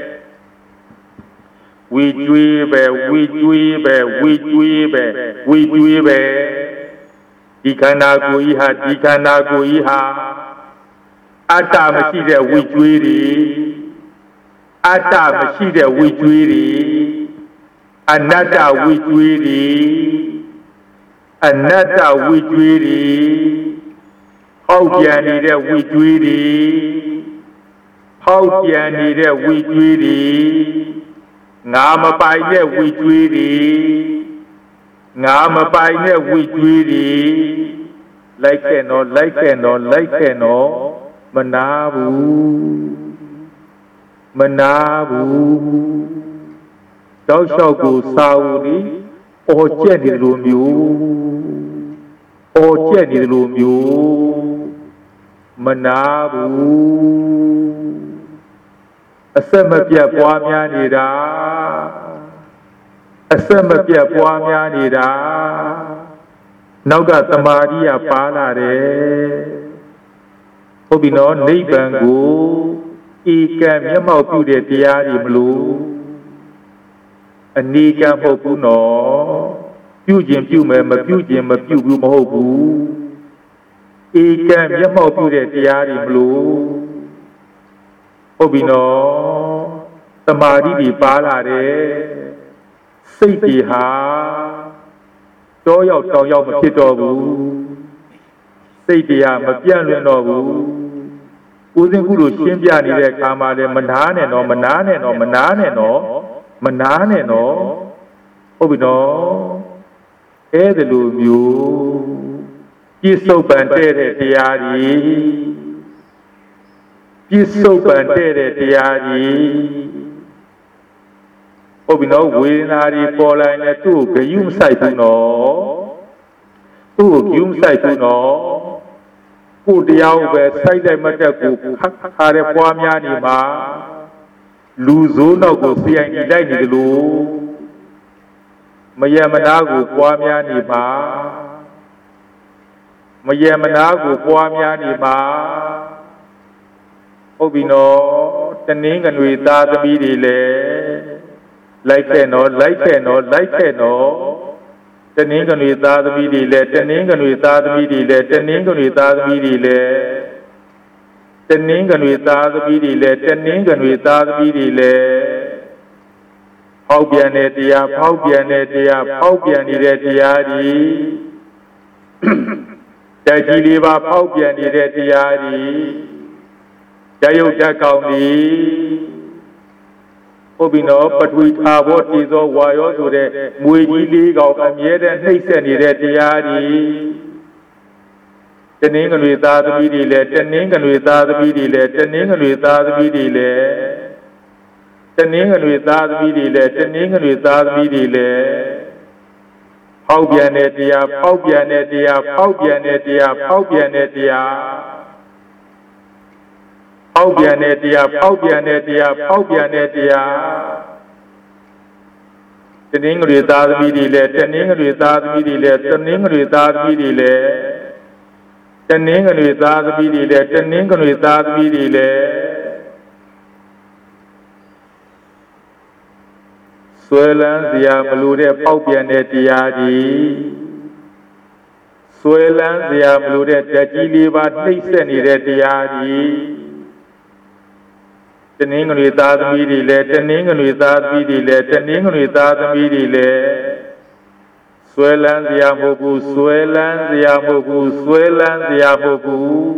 ဝိကျွေးပဲဝိကျွေးပဲဝိကျွေးပဲဝိကျွေးပဲဒီခန္ဓာကိုယ်ကြီးဟာဒီခန္ဓာကိုယ်ကြီးဟာအတ္တမရှိတဲ့ဝိကျွေးတွေအတ္တမရှိတဲ့ဝိကျွေးတွေအနတ္တဝိကျွေးတွေအနတ္တဝိကျွေးတွေဟောက်ပြန်နေတဲ့ဝိကျွေးတွေဟောက်ပြန်နေတဲ့ဝိကျွေးတွေငါမပိုင်တဲ့ဝိကျွေးတွေငါမပိုင်တဲ့ဝိကျွေးတွေလိုက်ခဲ့နော်လိုက်ခဲ့နော်လိုက်ခဲ့နော်မနာဘူးမနာဘူးတောက်လျှောက်ကိုစာအုပ်ဒီအော်ကျက်နေတယ်လို့မျိုးအော်ကျက်နေတယ်လို့မျိုးမနာဘူးအဆက်မပြတ်ပွားများနေတာအဆက်မပြတ်ပွားများနေတာနောက်ကသမာဓိကပါလာတယ်ဟုတ်ပြီနော်နိဗ္ဗာန်ကိုဧကံမျက်မှောက်ပြုတဲ့တရားတွေမလို့အနိကံမဟုတ်ဘူးနော်ပြုခြင်းပြုမယ်မပြုခြင်းမပြုဘူးမဟုတ်ဘူးဧကံမျက်မှောက်ပြုတဲ့တရားတွေမလို့ဟုတ်ပြီနော်သမာဓိတွေပါလာတယ်စိတ်တွေဟာတောရောက်တောင်ရောက်မဖြစ်တော့ဘူးစိတ်တရားမပြန့်လွင့်တော့ဘူးဦးစင်းကုလိုရှင်းပြနေတဲ့အခါမှာလည်းမနာနဲ့တော့မနာနဲ့တော့မနာနဲ့တော့မနာနဲ့တော့ဟုတ်ပြီနော်အဲ့ဒါလိုမျိုးပြစ္ဆုတ်ပံတဲ့တဲ့တရားကြီးပြစ္ဆုတ်ပံတဲ့တဲ့တရားကြီးဟုတ်ပြီနော်ဝေဒနာတွေပေါ်လာရင်လည်းသူ့ကိုဂယုမဆိုင်ဘူးနော်သူ့ကိုဂယုမဆိုင်ဘူးနော်ကိုတရားကိုပဲစိုက်လိုက်မှတက်ကိုခါခါတဲ့ပွားများနေမှာလူဆိုးနောက်ကိုစီအိုင်ဒီလိုက်နေတယ်လို့မယမနာကိုပွားများနေမှာမယမနာကိုပွားများနေမှာဟုတ်ပြီနော်တနင်းကနွေသားသမီးတွေလည်းလိုက်ခဲ့နော်လိုက်ခဲ့နော်လိုက်ခဲ့နော်တနင်းကနွေသားသမီးတွေလည်းတနင်းကနွေသားသမီးတွေလည်းတနင်းကနွေသားသမီးတွေလည်းတနင်းကနွေသားသမီးတွေလည်းတနင်းကနွေသားသမီးတွေလည်းဖောက်ပြန်တဲ့တရားဖောက်ပြန်တဲ့တရားဖောက်ပြန်နေတဲ့တရားဒီတကြီးလေးပါဖောက်ပြန်နေတဲ့တရားဒီတယုတ်တက်ကောင်းဒီဟုတ်ပြီနော်ပထဝီအာဘောတည်သောဝါရောဆိုတဲ့မွေကြီးလေးကောင်အမြဲတမ်းနှိမ့်ဆက်နေတဲ့တရားဒီတနင်းကလေးသားသမီးတွေလည်းတနင်းကလေးသားသမီးတွေလည်းတနင်းကလေးသားသမီးတွေလည်းတနင်းကလေးသားသမီးတွေလည်းတနင်းကလေးသားသမီးတွေလည်းဖောက်ပြန်တဲ့တရားဖောက်ပြန်တဲ့တရားဖောက်ပြန်တဲ့တရားဖောက်ပြန်တဲ့တရားဖောက်ပြန်တဲ့တရားဖောက်ပြန်တဲ့တရားဖောက်ပြန်တဲ့တရားတနင်းကလေးသားသမီးတွေလည်းတနင်းကလေးသားသမီးတွေလည်းတနင်းကလေးသားသမီးတွေလည်းတနင်းကလေးသားသမီးတွေလည်းတနင်းကလေးသားသမီးတွေလည်းဆွဲလန်းစရာမလိုတဲ့ပေါက်ပြန်တဲ့တရားကြီးဆွဲလန်းစရာမလိုတဲ့တက်ကြီးလေးပါနှိမ့်ဆက်နေတဲ့တရားကြီးတနင်းကလေးသားသမီးတွေလည်းတနင်းကလေးသားသမီးတွေလည်းတနင်းကလေးသားသမီးတွေလည်းဆွဲလန်းစရာမဟုတ်ဘူးဆွဲလန်းစရာမဟုတ်ဘူးဆွဲလန်းစရာမဟုတ်ဘူး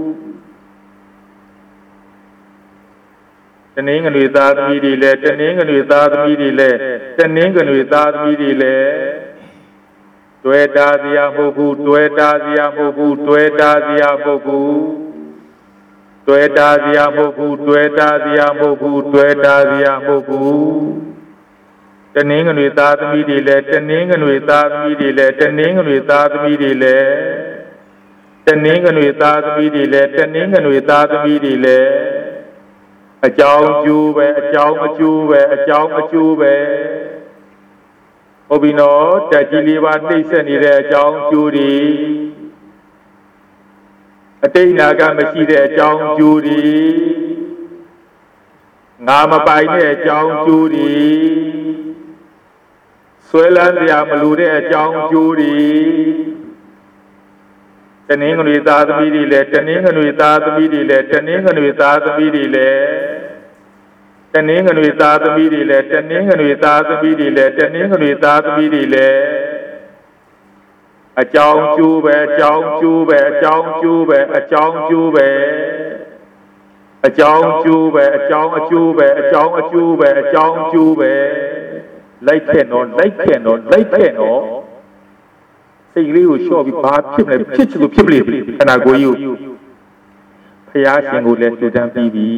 တနင်းကလေးသားသမီးတွေလည်းတနင်းကလေးသားသမီးတွေလည်းတနင်းကလေးသားသမီးတွေလည်းတွေ့တာစရာမဟုတ်ဘူးတွေ့တာစရာမဟုတ်ဘူးတွေ့တာစရာမဟုတ်ဘူးတွေ့တာစရာမဟုတ်ဘူးတွေ့တာစရာမဟုတ်ဘူးတွေ့တာစရာမဟုတ်ဘူးတနင်းကလေးသားသမီးတွေလည်းတနင်းကလေးသားသမီးတွေလည်းတနင်းကလေးသားသမီးတွေလည်းတနင်းကလေးသားသမီးတွေလည်းတနင်းကလေးသားသမီးတွေလည်းအကြောင်းကျိုးပဲအကြောင်းအကျိုးပဲအကြောင်းအကျိုးပဲဟုတ်ပြီနော်တက်ကြီးလေးပါနှိမ့်ဆက်နေတဲ့အကြောင်းကျိုးဒီအတိတ်နာကမရှိတဲ့အကြောင်းကျိုးဒီငါမပိုင်တဲ့အကြောင်းကျိုးဒီဆွဲလန်းစရာမလိုတဲ့အကြောင်းကျိုးဒီတနင်းကလေးသားသမီးတွေလည်းတနင်းကလေးသားသမီးတွေလည်းတနင်းကလေးသားသမီးတွေလည်းတနင်းကလေးသားသမီးတွေလည်းတနင်းကလေးသားသမီးတွေလည်းတနင်းကလေးသားသမီးတွေလည်းအကြောင်းကျိုးပဲအကြောင်းကျိုးပဲအကြောင်းကျိုးပဲအကြောင်းကျိုးပဲအကြောင်းကျိုးပဲအကြောင်းအကျိုးပဲအကြောင်းအကျိုးပဲအကြောင်းကျိုးပဲလိုက်ခဲ့တော့လိုက်ခဲ့တော့လိုက်ခဲ့တော့စိတ်လေးကိုလျှော့ပြီးဘာဖြစ်မလဲဖြစ်ချင်လို့ဖြစ်မလေခန္ဓာကိုယ်ကြီးကိုဖျားရှင်ကိုလည်းတူတန်းပြီးပြီ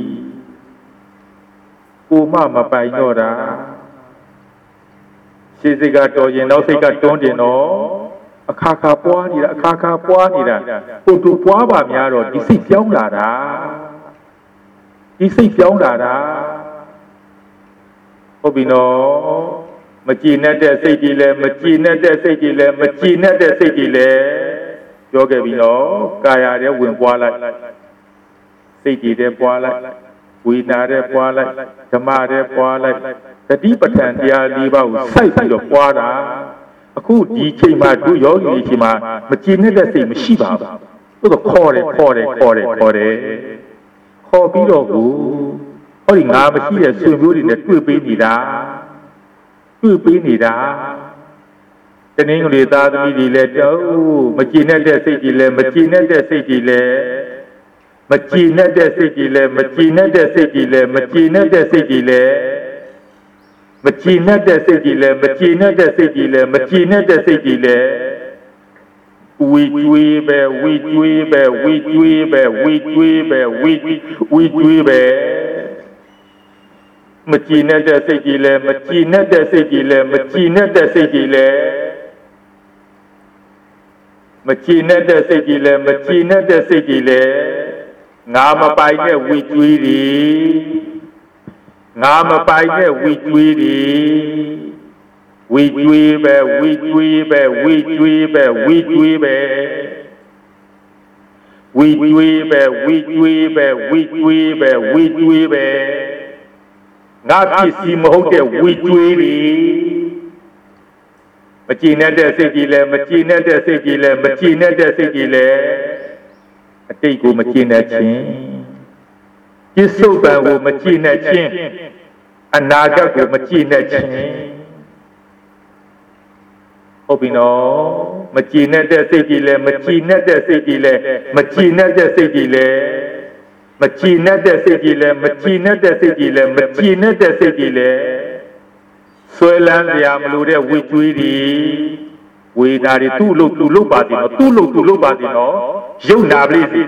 ကိုမမပိုင်တော့တာရှေ့စိတ်ကတော်ရင်နောက်စိတ်ကတွန်းတင်တော့အခါခါပွားနေတာအခါခါပွားနေတာကိုတူပွားပါများတော့ဒီစိတ်ပြောင်းလာတာဒီစိတ်ပြောင်းလာတာဟုတ်ပြီနော်မကြည်နဲ့တဲ့စိတ်ကြီးလဲမကြည်နဲ့တဲ့စိတ်ကြီးလဲမကြည်နဲ့တဲ့စိတ်ကြီးလဲပြောခဲ့ပြီနော်ကာယတဲ့ဝင်ပွားလိုက်စိတ်ကြီးတဲ့ပွားလိုက်ဝိညာဉ်တဲ့ပွားလိုက်ဓမ္မတဲ့ပွားလိုက်သတိပဋ္ဌာန်တရား၄ပါးကိုစိုက်ပြီးတော့ပွားတာအခုဒီချိန်မှာသူယောဂီချိန်မှာမကြည်နဲ့တဲ့စိတ်မရှိပါဘူးသူကခေါ်တယ်ခေါ်တယ်ခေါ်တယ်ခေါ်တယ်ခေါ်ပြီးတော့ကိုဟောဒီငါမရှိတဲ့ဆွေမျိုးတွေနဲ့တွေ့ပေးနေတာတွေ့ပေးနေတာတနင်းကလေးသားသမီးတွေလည်းတောမကြည်နဲ့တဲ့စိတ်ကြီးလည်းမကြည်နဲ့တဲ့စိတ်ကြီးလည်းမကြည်နဲ့တဲ့စိတ်ကြီးလည်းမကြည်နဲ့တဲ့စိတ်ကြီးလည်းမကြည်နဲ့တဲ့စိတ်ကြီးလည်းမကြည်နဲ့တဲ့စိတ်ကြီးလည်းမကြည်နဲ့တဲ့စိတ်ကြီးလည်းမကြည်နဲ့တဲ့စိတ်ကြီးလည်းဝီကျွေးပဲဝီကျွေးပဲဝီကျွေးပဲဝီကျွေးပဲဝီဝီကျွေးပဲမကြည်နဲ့တဲ့စိတ်ကြီးလဲမကြည်နဲ့တဲ့စိတ်ကြီးလဲမကြည်နဲ့တဲ့စိတ်ကြီးလဲမကြည်နဲ့တဲ့စိတ်ကြီးလဲမကြည်နဲ့တဲ့စိတ်ကြီးလဲငါမပိုင်တဲ့ဝီကျွေးဒီငါမပိုင်တဲ့ဝီကျွေးဒီဝဝီကျွေးပဲဝီကျွေးပဲဝီကျွေးပဲဝီကျွေးပဲဝီကျွေးပဲဝီကျွေးပဲဝီကျွေးပဲဝီကျွေးပဲငါပစ္စည်းမဟုတ်တဲ့ဝီကျွေးတွေမကြည်နဲ့တဲ့စိတ်ကြီးလဲမကြည်နဲ့တဲ့စိတ်ကြီးလဲမကြည်နဲ့တဲ့စိတ်ကြီးလဲအတိတ်ကိုမကြည်နဲ့ခြင်းပြစ္ဆုတ်ပံကိုမကြည်နဲ့ခြင်းအနာဂတ်ကိုမကြည်နဲ့ခြင်းဟုတ်ပြီနော်မကြည်နဲ့တဲ့စိတ်ကြီးလဲမကြည်နဲ့တဲ့စိတ်ကြီးလဲမကြည်နဲ့တဲ့စိတ်ကြီးလဲမကြည်နဲ့တဲ့စိတ်ကြီးလဲမကြည်နဲ့တဲ့စိတ်ကြီးလဲမကြည်နဲ့တဲ့စိတ်ကြီးလဲဆွဲလန်းစရာမလိုတဲ့ဝေကျွေးတွေဝေနာတွေသူ့လို့သူ့လို့ပါစီနော်သူ့လို့သူ့လို့ပါစီနော်ယုံနာပလိစီ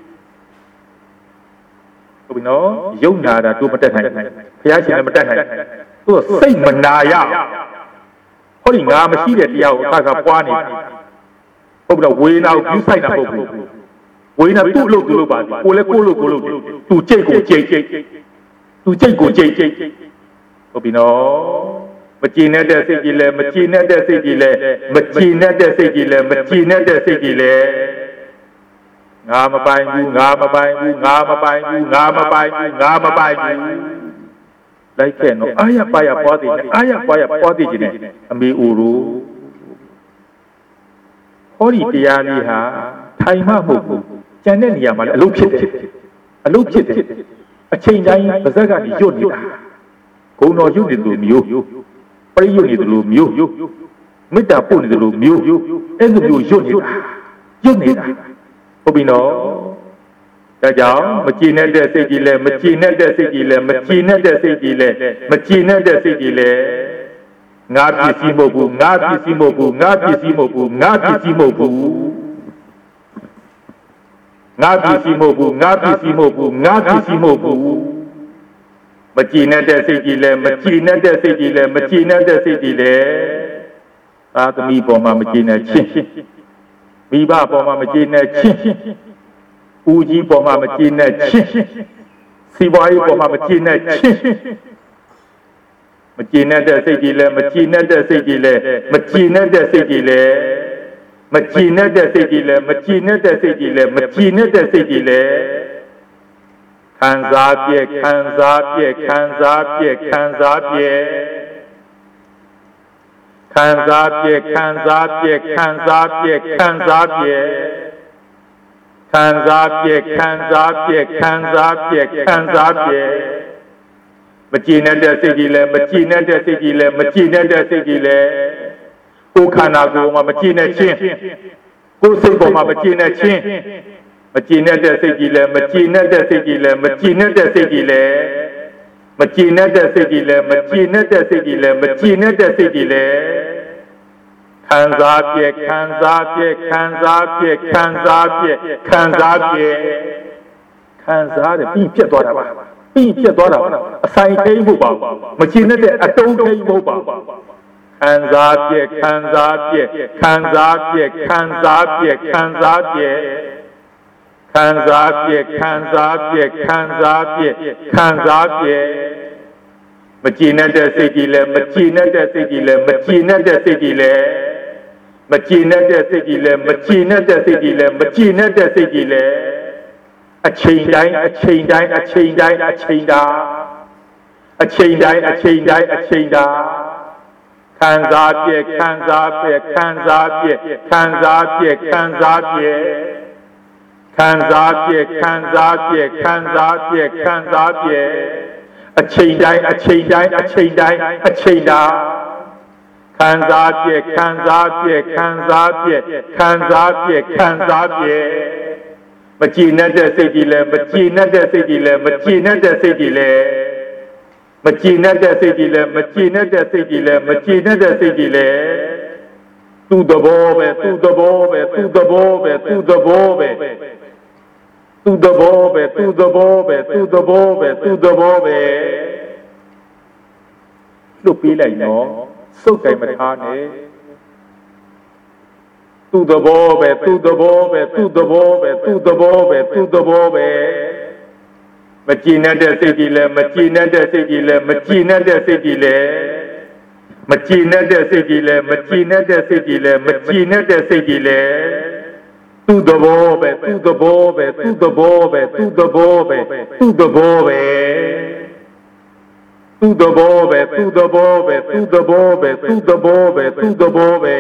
ဟုတ်ပြီနော်ယုံနာတာသူမတက်နိုင်ဘုရားရှင်လည်းမတက်နိုင်သူကစိတ်မနာရဟောဒီငါမရှိတဲ့တရားကိုအခါခါပွားနေဟုတ်ပြီနော်ဝေနာကိုယူဆိုင်တာမဟုတ်ဘူးဝေနာသူ့လို့သူ့လို့ပါစီကိုလည်းကိုလို့ကိုလို့သူကြိတ်ကိုကြိတ်သူကြိတ်ကိုကြိတ်ဟုတ်ပြီနော်မကြည်နဲ့တဲ့စိတ်ကြီးလဲမကြည်နဲ့တဲ့စိတ်ကြီးလဲမကြည်နဲ့တဲ့စိတ်ကြီးလဲမကြည်နဲ့တဲ့စိတ်ကြီးလဲငါမပိုင်ဘူးငါမပိုင်ဘူးငါမပိုင်ဘူးငါမပိုင်ဘူးငါမပိုင်ဘူးလိုက်ခဲ့နော်အာရပါရပွားတည်အာရပါရပွားတည်ခြင်းအမေအိုတို့ဟောဒီတရားလေးဟာထိုင်မှမဟုတ်ဘူးကျန်တဲ့နေရာမှာလည်းအလုပ်ဖြစ်တယ်အလုပ်ဖြစ်တယ်အချိန်တိုင်းပါဇက်ကနေညွတ်နေတာဂုံတော်ညွတ်နေသူမျိုးပရိယုတ်နေတယ်လို့မျိုးမေတ္တာပို့နေတယ်လို့မျိုးအဲ့လိုမျိုးယွတ်နေတာယွတ်နေတာဟုတ်ပြီနော်ဒါကြောင့်မကြည်နဲ့တဲ့စိတ်ကြီးလဲမကြည်နဲ့တဲ့စိတ်ကြီးလဲမကြည်နဲ့တဲ့စိတ်ကြီးလဲမကြည်နဲ့တဲ့စိတ်ကြီးလဲငါပစ္စည်းမဟုတ်ဘူးငါပစ္စည်းမဟုတ်ဘူးငါပစ္စည်းမဟုတ်ဘူးငါပစ္စည်းမဟုတ်ဘူးငါပစ္စည်းမဟုတ်ဘူးငါပစ္စည်းမဟုတ်ဘူးငါပစ္စည်းမဟုတ်ဘူးမကြည်နဲ့တဲ့စိတ်ကြီးလဲမကြည်နဲ့တဲ့စိတ်ကြီးလဲမကြည်နဲ့တဲ့စိတ်ကြီးလဲသာသမီပေါ်မှာမကြည်နဲ့ချင်းမိဘပေါ်မှာမကြည်နဲ့ချင်းဦးကြီးပေါ်မှာမကြည်နဲ့ချင်းစီပွားရေးပေါ်မှာမကြည်နဲ့ချင်းမကြည်နဲ့တဲ့စိတ်ကြီးလဲမကြည်နဲ့တဲ့စိတ်ကြီးလဲမကြည်နဲ့တဲ့စိတ်ကြီးလဲမကြည်နဲ့တဲ့စိတ်ကြီးလဲမကြည်နဲ့တဲ့စိတ်ကြီးလဲမကြည်နဲ့တဲ့စိတ်ကြီးလဲခံစားပြည့်ခံစားပြည့်ခံစားပြည့်ခံစားပြည့်ခံစားပြည့်ခံစားပြည့်ခံစားပြည့်ခံစားပြည့်ခံစားပြည့်ခံစားပြည့်ခံစားပြည့်ခံစားပြည့်မကြည်နဲ့တဲ့စိတ်ကြီးလဲမကြည်နဲ့တဲ့စိတ်ကြီးလဲမကြည်နဲ့တဲ့စိတ်ကြီးလဲကိုယ်ခန္ဓာကိုယ်မှာမကြည်နဲ့ချင်းကိုယ်စိတ်ပေါ်မှာမကြည်နဲ့ချင်းမကြည်နဲ့တဲ့စိတ်ကြီးလဲမကြည်နဲ့တဲ့စိတ်ကြီးလဲမကြည်နဲ့တဲ့စိတ်ကြီးလဲမကြည်နဲ့တဲ့စိတ်ကြီးလဲမကြည်နဲ့တဲ့စိတ်ကြီးလဲမကြည်နဲ့တဲ့စိတ်ကြီးလဲခံစားပြည့်ခံစားပြည့်ခံစားပြည့်ခံစားပြည့်ခံစားပြည့်ခံစားတယ်ပြီးပြတ်သွားတာပါပြီးပြတ်သွားတာအဆိုင်ထိန်ဖို့ပါမကြည်နဲ့တဲ့အတုံးထိန်ဖို့ပါခံစားပြည့်ခံစားပြည့်ခံစားပြည့်ခံစားပြည့်ခံစားပြည့်ခံစားပြည့်ခံစားပြည့်ခံစားပြည့်ခံစားပြည့်မကြည်နဲ့တဲ့စိတ်ကြီးလဲမကြည်နဲ့တဲ့စိတ်ကြီးလဲမကြည်နဲ့တဲ့စိတ်ကြီးလဲမကြည်နဲ့တဲ့စိတ်ကြီးလဲမကြည်နဲ့တဲ့စိတ်ကြီးလဲမကြည်နဲ့တဲ့စိတ်ကြီးလဲအချိန်တိုင်းအချိန်တိုင်းအချိန်တိုင်းအချိန်တိုင်းအချိန်တိုင်းအချိန်တိုင်းအချိန်တိုင်းခံစားပြည့်ခံစားပြည့်ခံစားပြည့်ခံစားပြည့်ခံစားပြည့်ခံစားပြည့်ခံစားပြည့်ခံစားပြည့်ခံစားပြည့်အချိန်တိုင်းအချိန်တိုင်းအချိန်တိုင်းအချိန်တိုင်းခံစားပြည့်ခံစားပြည့်ခံစားပြည့်ခံစားပြည့်ခံစားပြည့်မကြည်နဲ့တဲ့စိတ်ကြီးလဲမကြည်နဲ့တဲ့စိတ်ကြီးလဲမကြည်နဲ့တဲ့စိတ်ကြီးလဲမကြည်နဲ့တဲ့စိတ်ကြီးလဲမကြည်နဲ့တဲ့စိတ်ကြီးလဲမကြည်နဲ့တဲ့စိတ်ကြီးလဲသူ့သဘောပဲသူ့သဘောပဲသူ့သဘောပဲသူ့သဘောပဲသူ့သဘောပဲသူ့သဘောပဲသူ့သဘောပဲသူ့သဘောပဲလွတ်ပေးလိုက်နော်စုပ်တိုင်မထားနဲ့သူ့သဘောပဲသူ့သဘောပဲသူ့သဘောပဲသူ့သဘောပဲသူ့သဘောပဲမကြည်နဲ့တဲ့စိတ်ကြီးလဲမကြည်နဲ့တဲ့စိတ်ကြီးလဲမကြည်နဲ့တဲ့စိတ်ကြီးလဲမကြည်နဲ့တဲ့စိတ်ကြီးလဲမကြည်နဲ့တဲ့စိတ်ကြီးလဲမကြည်နဲ့တဲ့စိတ်ကြီးလဲသူ့သဘောပဲသူ့သဘောပဲသူ့သဘောပဲသူ့သဘောပဲသူ့သဘောပဲသူ့သဘောပဲသူ့သဘောပဲသူ့သဘောပဲသူ့သဘောပဲသူ့သဘောပဲ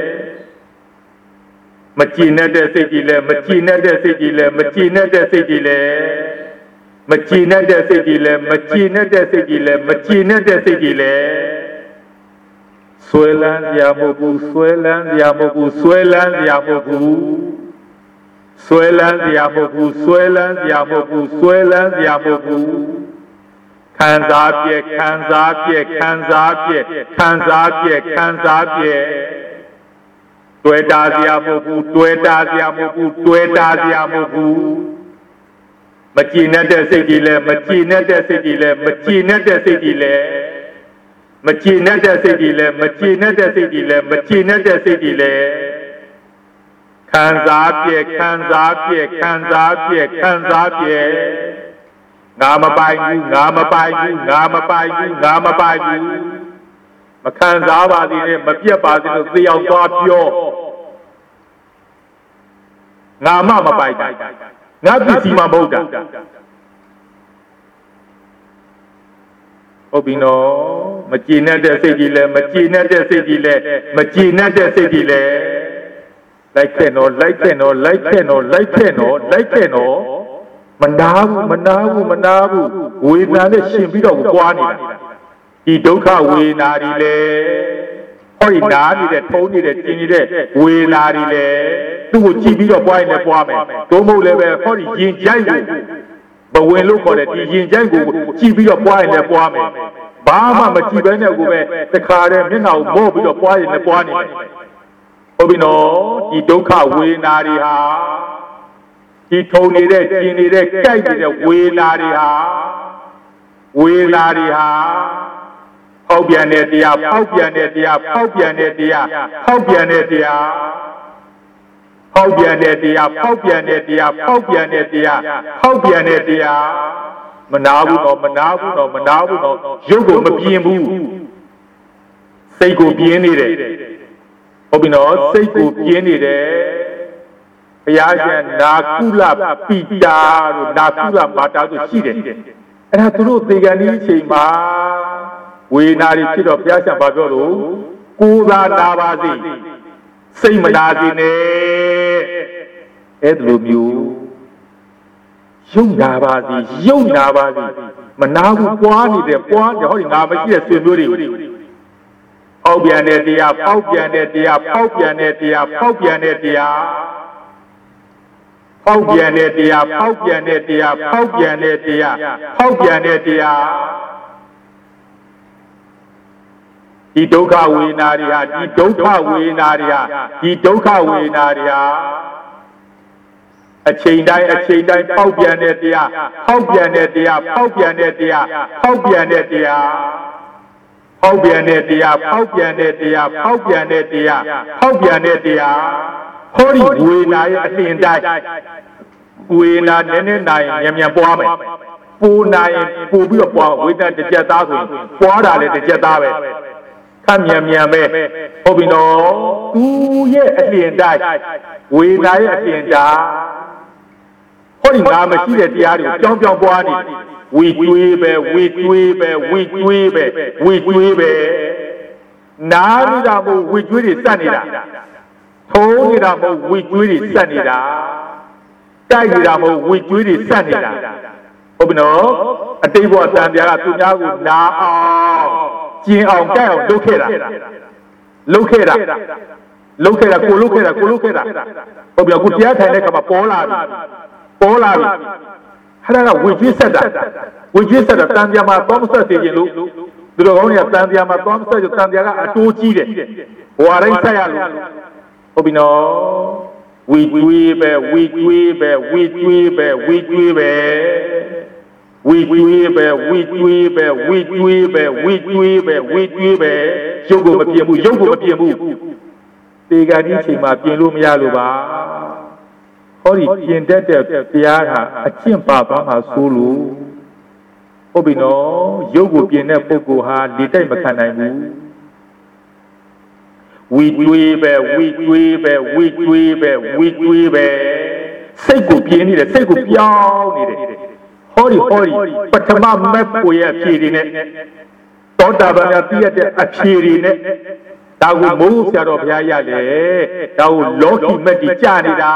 မကြည်နဲ့တဲ့စိတ်ကြီးလဲမကြည်နဲ့တဲ့စိတ်ကြီးလဲမကြည်နဲ့တဲ့စိတ်ကြီးလဲမကြည်နဲ့တဲ့စိတ်ကြီးလဲမကြည်နဲ့တဲ့စိတ်ကြီးလဲမကြည်နဲ့တဲ့စိတ်ကြီးလဲဆွဲလန်းရမဟုတ်ဘူးဆွဲလန်းရမဟုတ်ဘူးဆွဲလန်းရမဟုတ်ဘူးဆွဲလန်းရမဟုတ်ဘူးဆွဲလန်းရမဟုတ်ဘူးဆွဲလန်းရမဟုတ်ဘူးခံစားပြည့်ခံစားပြည့်ခံစားပြည့်ခံစားပြည့်ခံစားပြည့်တွေ့တာစရာမဟုတ်ဘူးတွေ့တာစရာမဟုတ်ဘူးတွေ့တာစရာမဟုတ်ဘူးမကြည်နဲ့တဲ့စိတ်ကြီးလဲမကြည်နဲ့တဲ့စိတ်ကြီးလဲမကြည်နဲ့တဲ့စိတ်ကြီးလဲမကြည်နဲ့တဲ့စိတ်ကြီးလဲမကြည်နဲ့တဲ့စိတ်ကြီးလဲမကြည်နဲ့တဲ့စိတ်ကြီးလဲခံစားပြည့်ခံစားပြည့်ခံစားပြည့်ခံစားပြည့်ငါမပိုင်ဘူးငါမပိုင်ဘူးငါမပိုင်ဘူးငါမပိုင်ဘူးမခံစားပါသေးနဲ့မပြတ်ပါသေးလို့သေအောင်သွားပြောငါမှမပိုင်တာငါပစ္စည်းမှမဟုတ်တာဟုတ်ပြီနော်မကြည်နဲ့တဲ့စိတ်ကြီးလဲမကြည်နဲ့တဲ့စိတ်ကြီးလဲမကြည်နဲ့တဲ့စိတ်ကြီးလဲလိုက်ခဲ့နော်လိုက်ခဲ့နော်လိုက်ခဲ့နော်လိုက်ခဲ့နော်လိုက်ခဲ့နော်မနာဘူးမနာဘူးမနာဘူးဝေဒနာနဲ့ရှင်ပြီးတော့ကြွားနေတာဒီဒုက္ခဝေဒနာတွေလေဟောဒီနာနေတဲ့ထုံးနေတဲ့ကျင်နေတဲ့ဝေဒနာတွေလေသူ့ကိုကြည့်ပြီးတော့ပွားရင်လည်းပွားမယ်ဒုမဟုတ်လည်းပဲဟောဒီရင်ကြိုက်ကိုဘဝင်လို့ခေါ်တဲ့ဒီရင်ကြိုက်ကိုကြည့်ပြီးတော့ပွားရင်လည်းပွားမယ်ဘာမှမကြည့်ဘဲနဲ့ကိုပဲတခါတည်းမျက်နှာကိုမော့ပြီးတော့ပွားရင်လည်းပွားနေတယ်ဟုတ်ပြီနော်ဒီဒုက္ခဝေဒနာတွေဟာဒီထုံနေတဲ့ကျင်နေတဲ့ကြိုက်နေတဲ့ဝေဒနာတွေဟာဝေဒနာတွေဟာဖောက်ပြန်တဲ့တရားဖောက်ပြန်တဲ့တရားဖောက်ပြန်တဲ့တရားဖောက်ပြန်တဲ့တရားဖောက်ပြန်တဲ့တရားဖောက်ပြန်တဲ့တရားဖောက်ပြန်တဲ့တရားဖောက်ပြန်တဲ့တရားမနာဘူးတော့မနာဘူးတော့မနာဘူးတော့ရုပ်ကိုမပြင်းဘူးစိတ်ကိုပြင်းနေတယ်ဟုတ်ပြီနော်စိတ်ကိုပြင်းနေတယ်ဘုရားရှင်နာကုလပိတာလို့နာကုလမာတာဆိုရှိတယ်အဲ့ဒါသူတို့သေကံဒီအချိန်မှာဝေနာတွေဖြစ်တော့ဘုရားရှင်ဘာပြောလို့ကိုယ်သာနာပါစေစိတ်မနာစေနဲ့အဲ့လိုမျိုးယုံနာပါစေယုံနာပါစေမနာဘူးပွားနေတယ်ပွားတယ်ဟောဒီငါမရှိတဲ့ဆွေမျိုးတွေဖောက်ပြန်တဲ့တရားဖောက်ပြန်တဲ့တရားဖောက်ပြန်တဲ့တရားဖောက်ပြန်တဲ့တရားဖောက်ပြန်တဲ့တရားဖောက်ပြန်တဲ့တရားဖောက်ပြန်တဲ့တရားဖောက်ပြန်တဲ့တရားဒီဒုက္ခဝေဒနာတွေဟာဒီဒုက္ခဝေဒနာတွေဟာဒီဒုက္ခဝေဒနာတွေဟာအချိန်တိုင်းအချိန်တိုင်းဖောက်ပြန်တဲ့တရားဖောက်ပြန်တဲ့တရားဖောက်ပြန်တဲ့တရားဖောက်ပြန်တဲ့တရားဖောက်ပြန်တဲ့တရားဖောက်ပြန်တဲ့တရားဖောက်ပြန်တဲ့တရားဖောက်ပြန်တဲ့တရားဟောဒီဝေဒနာရဲ့အစဉ်တိုင်းဝေဒနာနည်းနည်းနိုင်မြန်မြန်ပွားမယ်ပူနိုင်ပူပြီးတော့ပွားဝေဒနာတစ်ချက်သားဆိုရင်ပွားတာလည်းတစ်ချက်သားပဲခက်မြန်မြန်ပဲဟုတ်ပြီနော်သူရဲ့အစဉ်တိုင်းဝေဒနာရဲ့အစဉ်တိုင်းဟောဒီငါမရှိတဲ့တရားတွေကိုကြောင်းကြောင်းပွားနေဝီကျွေးပဲဝီကျွေးပဲဝီကျွေးပဲဝီကျွေးပဲနားရတာမို့ဝီကျွေးတွေစက်နေတာထုံးနေတာမို့ဝီကျွေးတွေစက်နေတာတိုက်နေတာမို့ဝီကျွေးတွေစက်နေတာဟုတ်ပြီနော်အတိတ်ဘဝတန်ပြားကသူများကိုနာအောင်ကျင်အောင်ကြိုက်အောင်လုပ်ခဲ့တာလုပ်ခဲ့တာလုပ်ခဲ့တာကိုလုပ်ခဲ့တာကိုလုပ်ခဲ့တာဟုတ်ပြီအခုတရားထိုင်တဲ့ခါမှာပေါ်လာပြီပေါ်လာပြီအဲ့ဒါကဝေကျွေးဆက်တာဝေကျွေးဆက်တာတန်ပြားမှာသောမဆက်စေခြင်းလို့သူတို့ကောင်းတွေကတန်ပြားမှာသောမဆက်ကြတန်ပြားကအတိုးကြီးတယ်ဘဝတိုင်းဆက်ရလို့ဟုတ်ပြီနော်ဝီကျွေးပဲဝီကျွေးပဲဝီကျွေးပဲဝီကျွေးပဲဝီကျွေးပဲဝီကျွေးပဲဝီကျွေးပဲဝီကျွေးပဲဝီကျွေးပဲရုပ်ကိုမပြင်ဘူးရုပ်ကိုမပြင်ဘူးတေဂာဒီချိန်မှာပြင်လို့မရလို့ပါဟောဒီပြင်တတ်တဲ့တရားဟာအကျင့်ပါပါမှာဆိုလို့ဟုတ်ပြီနော်ရုပ်ကိုပြင်တဲ့ပုဂ္ဂိုလ်ဟာလေတိုက်မခံနိုင်ဘူးဝီကျွေးပဲဝီကျွေးပဲဝီကျွေးပဲဝီကျွေးပဲစိတ်ကိုပြင်းနေတယ်စိတ်ကိုပြောင်းနေတယ်ဟောဒီဟောဒီပထမမက်ကိုရဲ့အဖြေတွေနဲ့သောတာပန်ကပြည့်တဲ့အဖြေတွေနဲ့ဒါကိုမိုးဆရာတော်ဘုရားရတယ်ဒါကိုလောကီမက်ကြီးကြာနေတာ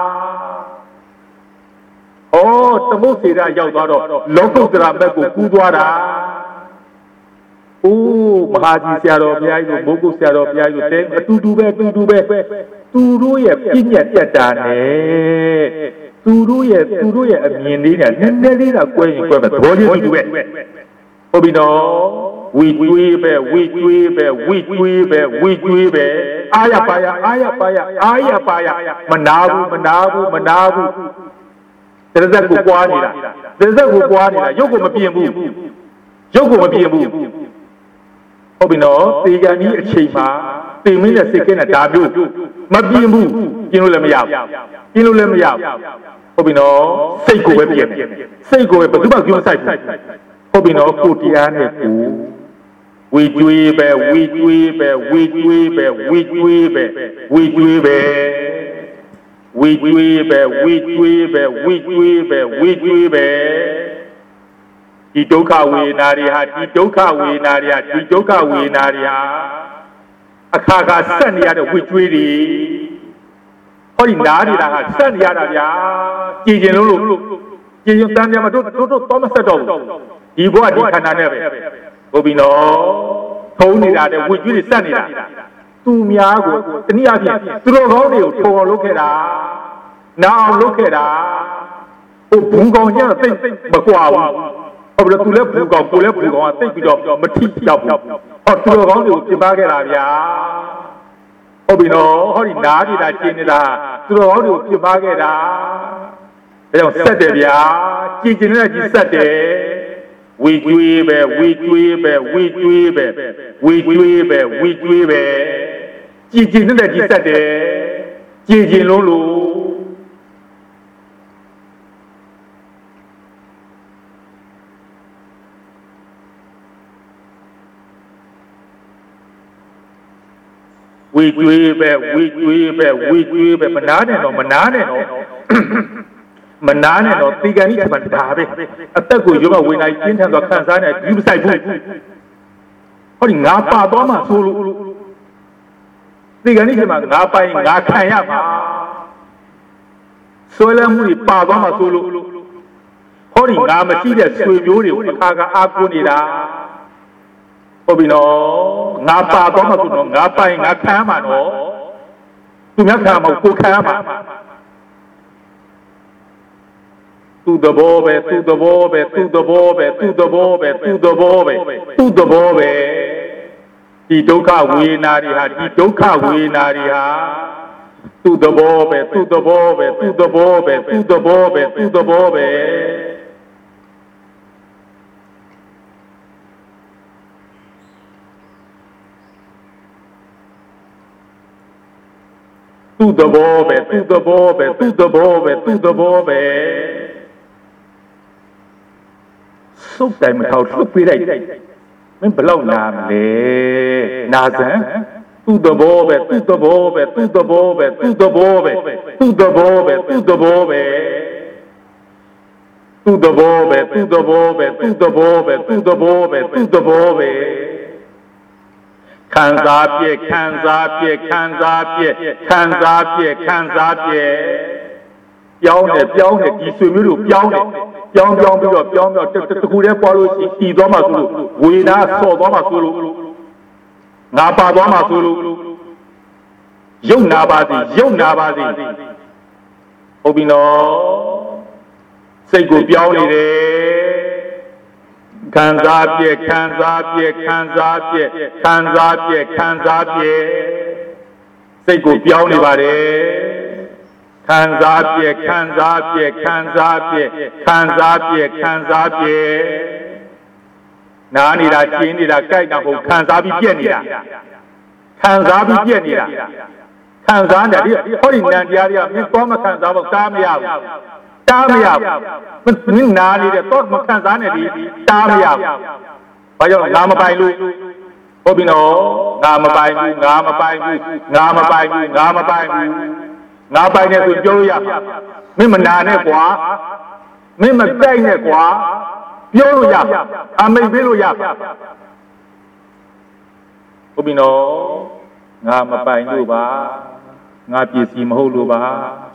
ဩသမုတ်စေရရောက်သွားတော့လောကုတ္တရာမက်ကိုကူးသွားတာအိုးမဟာကြီးဆရာတော်ဘုရားကြီးကိုမိုးကုတ်ဆရာတော်ဘုရားကြီးကိုတဲ့အတူတူပဲအတူတူပဲသူတို့ရဲ့ပြည့်ညက်တက်တာနဲ့သူတို့ရဲ့သူတို့ရဲ့အမြင်လေးနဲ့နည်းနည်းလေးတော့ကွဲရင်ကွဲပဲသဘောလေးတူတူပဲဟုတ်ပြီနော်ဝီကျွေးပဲဝီကျွေးပဲဝီကျွေးပဲဝီကျွေးပဲအာရပါရအာရပါရအာရပါရမနာဘူးမနာဘူးမနာဘူးတရဇက်ကိုပွားနေတာတရဇက်ကိုပွားနေတာရုပ်ကိုမပြင်းဘူးရုပ်ကိုမပြင်းဘူးဟုတ်ပြီနော်တေကန်ကြီးအချိန်မှာတေမင်းနဲ့စိတ်ကင်းတဲ့ဒါမျိုးမပြင်းဘူးပြင်းလို့လည်းမရဘူးပြင်းလို့လည်းမရဘူးဟုတ်ပြီနော်စိတ်ကိုပဲပြင်းစိတ်ကိုပဲဘယ်သူမှကြုံဆိုင်ဘူးဟုတ်ပြီနော်ကိုတရားနဲ့ကိုဝီကျွေးပဲဝီကျွေးပဲဝီကျွေးပဲဝီကျွေးပဲဝီကျွေးပဲဝီကျွေးပဲဝီကျွေးပဲဝီကျွေးပဲဝီကျွေးပဲဒီဒုက္ခဝေဒနာတွေဟာဒီဒုက္ခဝေဒနာတွေဟာဒီဒုက္ခဝေဒနာတွေဟာအခါခါဆက်နေရတဲ့ဝီကျွေးတွေဟောဒီနားနေတာဟာဆက်နေရတာဗျာကြည်ကျင်လို့လို့ကြည်ကျင်တန်းတယ်မတို့တို့တို့တော့မဆက်တော့ဘူးဒီဘဝဒီခန္ဓာနဲ့ပဲဟုတ်ပြီနော်ထုံးနေတာတဲ့ဝီကျွေးတွေဆက်နေတာသူများကိုတနည်းအားဖြင့်သူတော်ကောင်းတွေကိုထုံအောင်လုပ်ခဲ့တာနားအောင်လုပ်ခဲ့တာဟိုဘုံကောင်ကျတော့သိမကွာဘူးဟုတ်ပြီသူလည်းဘုံကောင်ကိုလည်းဘုံကောင်ကသိပြီးတော့မထိရောက်ဘူးဟောသူတော်ကောင်းတွေကိုပြင်ပခဲ့တာဗျာဟုတ်ပြီနော်ဟောဒီနားနေတာကျင်းနေတာသူတော်ကောင်းတွေကိုပြင်ပခဲ့တာဒါကြောင့်ဆက်တယ်ဗျာကြည်ကျင်တဲ့ကြီးဆက်တယ်ဝီကျွေးပဲဝီကျွေးပဲဝီကျွေးပဲဝီကျွေးပဲဝီကျွေးပဲကြည်ကျင်တဲ့ကြီးဆက်တယ်ကြည်ကျင်လုံးလို့ဝီကျွေးပဲဝီကျွေးပဲဝီကျွေးပဲမနာနဲ့တော့မနာနဲ့တော့မနာနဲ့တော့တီကန်ကြီးမှဒါပဲအသက်ကိုရုံးကဝေနိုင်ကျင်းထန်သွားခံစားနေယူမဆိုင်ဘူးဟောဒီငါပါသွားမှဆိုလို့တီကန်ကြီးမှငါပိုင်ငါခံရမှာဆွဲလမ်းမှုတွေပါသွားမှဆိုလို့ဟောဒီငါမရှိတဲ့ဆွေမျိုးတွေကိုအခါကအားကိုးနေတာဟုတ်ပြီနော်ငါပါသွားမှဆိုတော့ငါပိုင်ငါခံရမှာနော်သူများခံမှာကိုခံရမှာသူ့သဘောပဲသူ့သဘောပဲသူ့သဘောပဲသူ့သဘောပဲသူ့သဘောပဲသူ့သဘောပဲဒီဒုက္ခဝေဒနာတွေဟာဒီဒုက္ခဝေဒနာတွေဟာသူ့သဘောပဲသူ့သဘောပဲသူ့သဘောပဲသူ့သဘောပဲသူ့သဘောပဲသူ့သဘောပဲသူ့သဘောပဲသူ့သဘောပဲသူ့သဘောပဲစုပ်တိုင်မထောက်လွတ်ပေးလိုက်မင်းဘလောက်နာမလဲနာစံသူ့သဘောပဲသူ့သဘောပဲသူ့သဘောပဲသူ့သဘောပဲသူ့သဘောပဲသူ့သဘောပဲသူ့သဘောပဲသူ့သဘောပဲသူ့သဘောပဲသူ့သဘောပဲသူ့သဘောပဲခံစားပြည့်ခံစားပြည့်ခံစားပြည့်ခံစားပြည့်ခံစားပြည့်ပြောင်းတယ်ပြောင်းတယ်ဒီဆွေမျိုးတို့ပြောင်းတယ်ပြောင်းပြောင်းပြီးတော့ပြောင်းပြောင်းတခုတည်းပွားလို့တည်သွားမှဆိုလို့ဝေဒနာဆော့သွားမှဆိုလို့ငါပါသွားမှဆိုလို့ရုပ်နာပါစေရုပ်နာပါစေဟုတ်ပြီနော်စိတ်ကိုပြောင်းနေတယ်ခံစားပြည့်ခံစားပြည့်ခံစားပြည့်ခံစားပြည့်ခံစားပြည့်စိတ်ကိုပြောင်းနေပါတယ်ခံစားပြည့်ခံစားပြည့်ခံစားပြည့်ခံစားပြည့်ခံစားပြည့်နားနေတာကျင်းနေတာကြိုက်တာဟုတ်ခံစားပြီးပြည့်နေတာခံစားပြီးပြည့်နေတာခံစားနေတယ်ဟောဒီနံတရားတွေကမင်းသွားမခံစားဖို့တားမရဘူးတားမရဘူးမင်းနားနေတဲ့တော့မခံစားနဲ့ဒီတားမရဘူးဘာကြောင့်ငါမပိုင်လို့ဟုတ်ပြီနော်ငါမပိုင်ဘူးငါမပိုင်ဘူးငါမပိုင်ဘူးငါမပိုင်ဘူးငါပိုင်တယ်ဆိုပြောလို့ရမင်းမနာနဲ့ကွာမင်းမတိုက်နဲ့ကွာပြောလို့ရအမိတ်ပေးလို့ရဟုတ်ပြီနော်ငါမပိုင်လို့ပါငါပစ္စည်းမဟုတ်လို့ပါ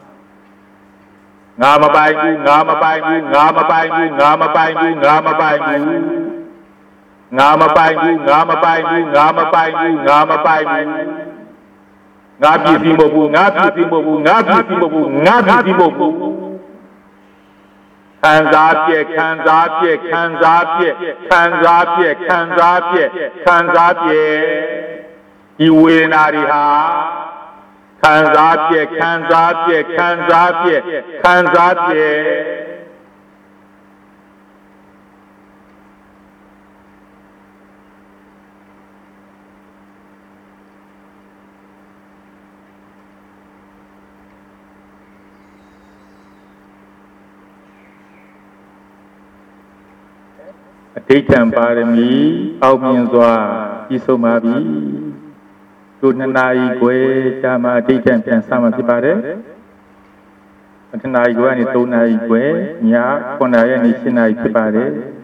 ငါမပိုင်ဘူးငါမပိုင်ဘူးငါမပိုင်ဘူးငါမပိုင်ဘူးငါမပိုင်ဘူးငါမပိုင်ဘူးငါမပိုင်ဘူးငါမပိုင်ဘူးငါမပိုင်ဘူးငါပစ္စည်းမဟုတ်ဘူးငါပစ္စည်းမဟုတ်ဘူးငါပစ္စည်းမဟုတ်ဘူးငါပစ္စည်းမဟုတ်ဘူးခံစားပြက်ခံစားပြက်ခံစားပြက်ခံစားပြက်ခံစားပြက်ခံစားပြက်ဒီဝေဒနာတွေဟာခံစားပြက်ခံစားပြက်ခံစားပြက်ခံစားပြက်အဋ္ဌံပါရမီအောင်မြင်စွာပြီးဆုံးပါပြီတို့နှစ်နာရီခွဲကြာမှအဋ္ဌံပြန်စမှာဖြစ်ပါတယ်နှစ်နာရီခွဲကနေသုံးနာရီခွဲညခုနှစ်ရက်နေ့ရှင်းနာရီဖြစ်ပါတယ်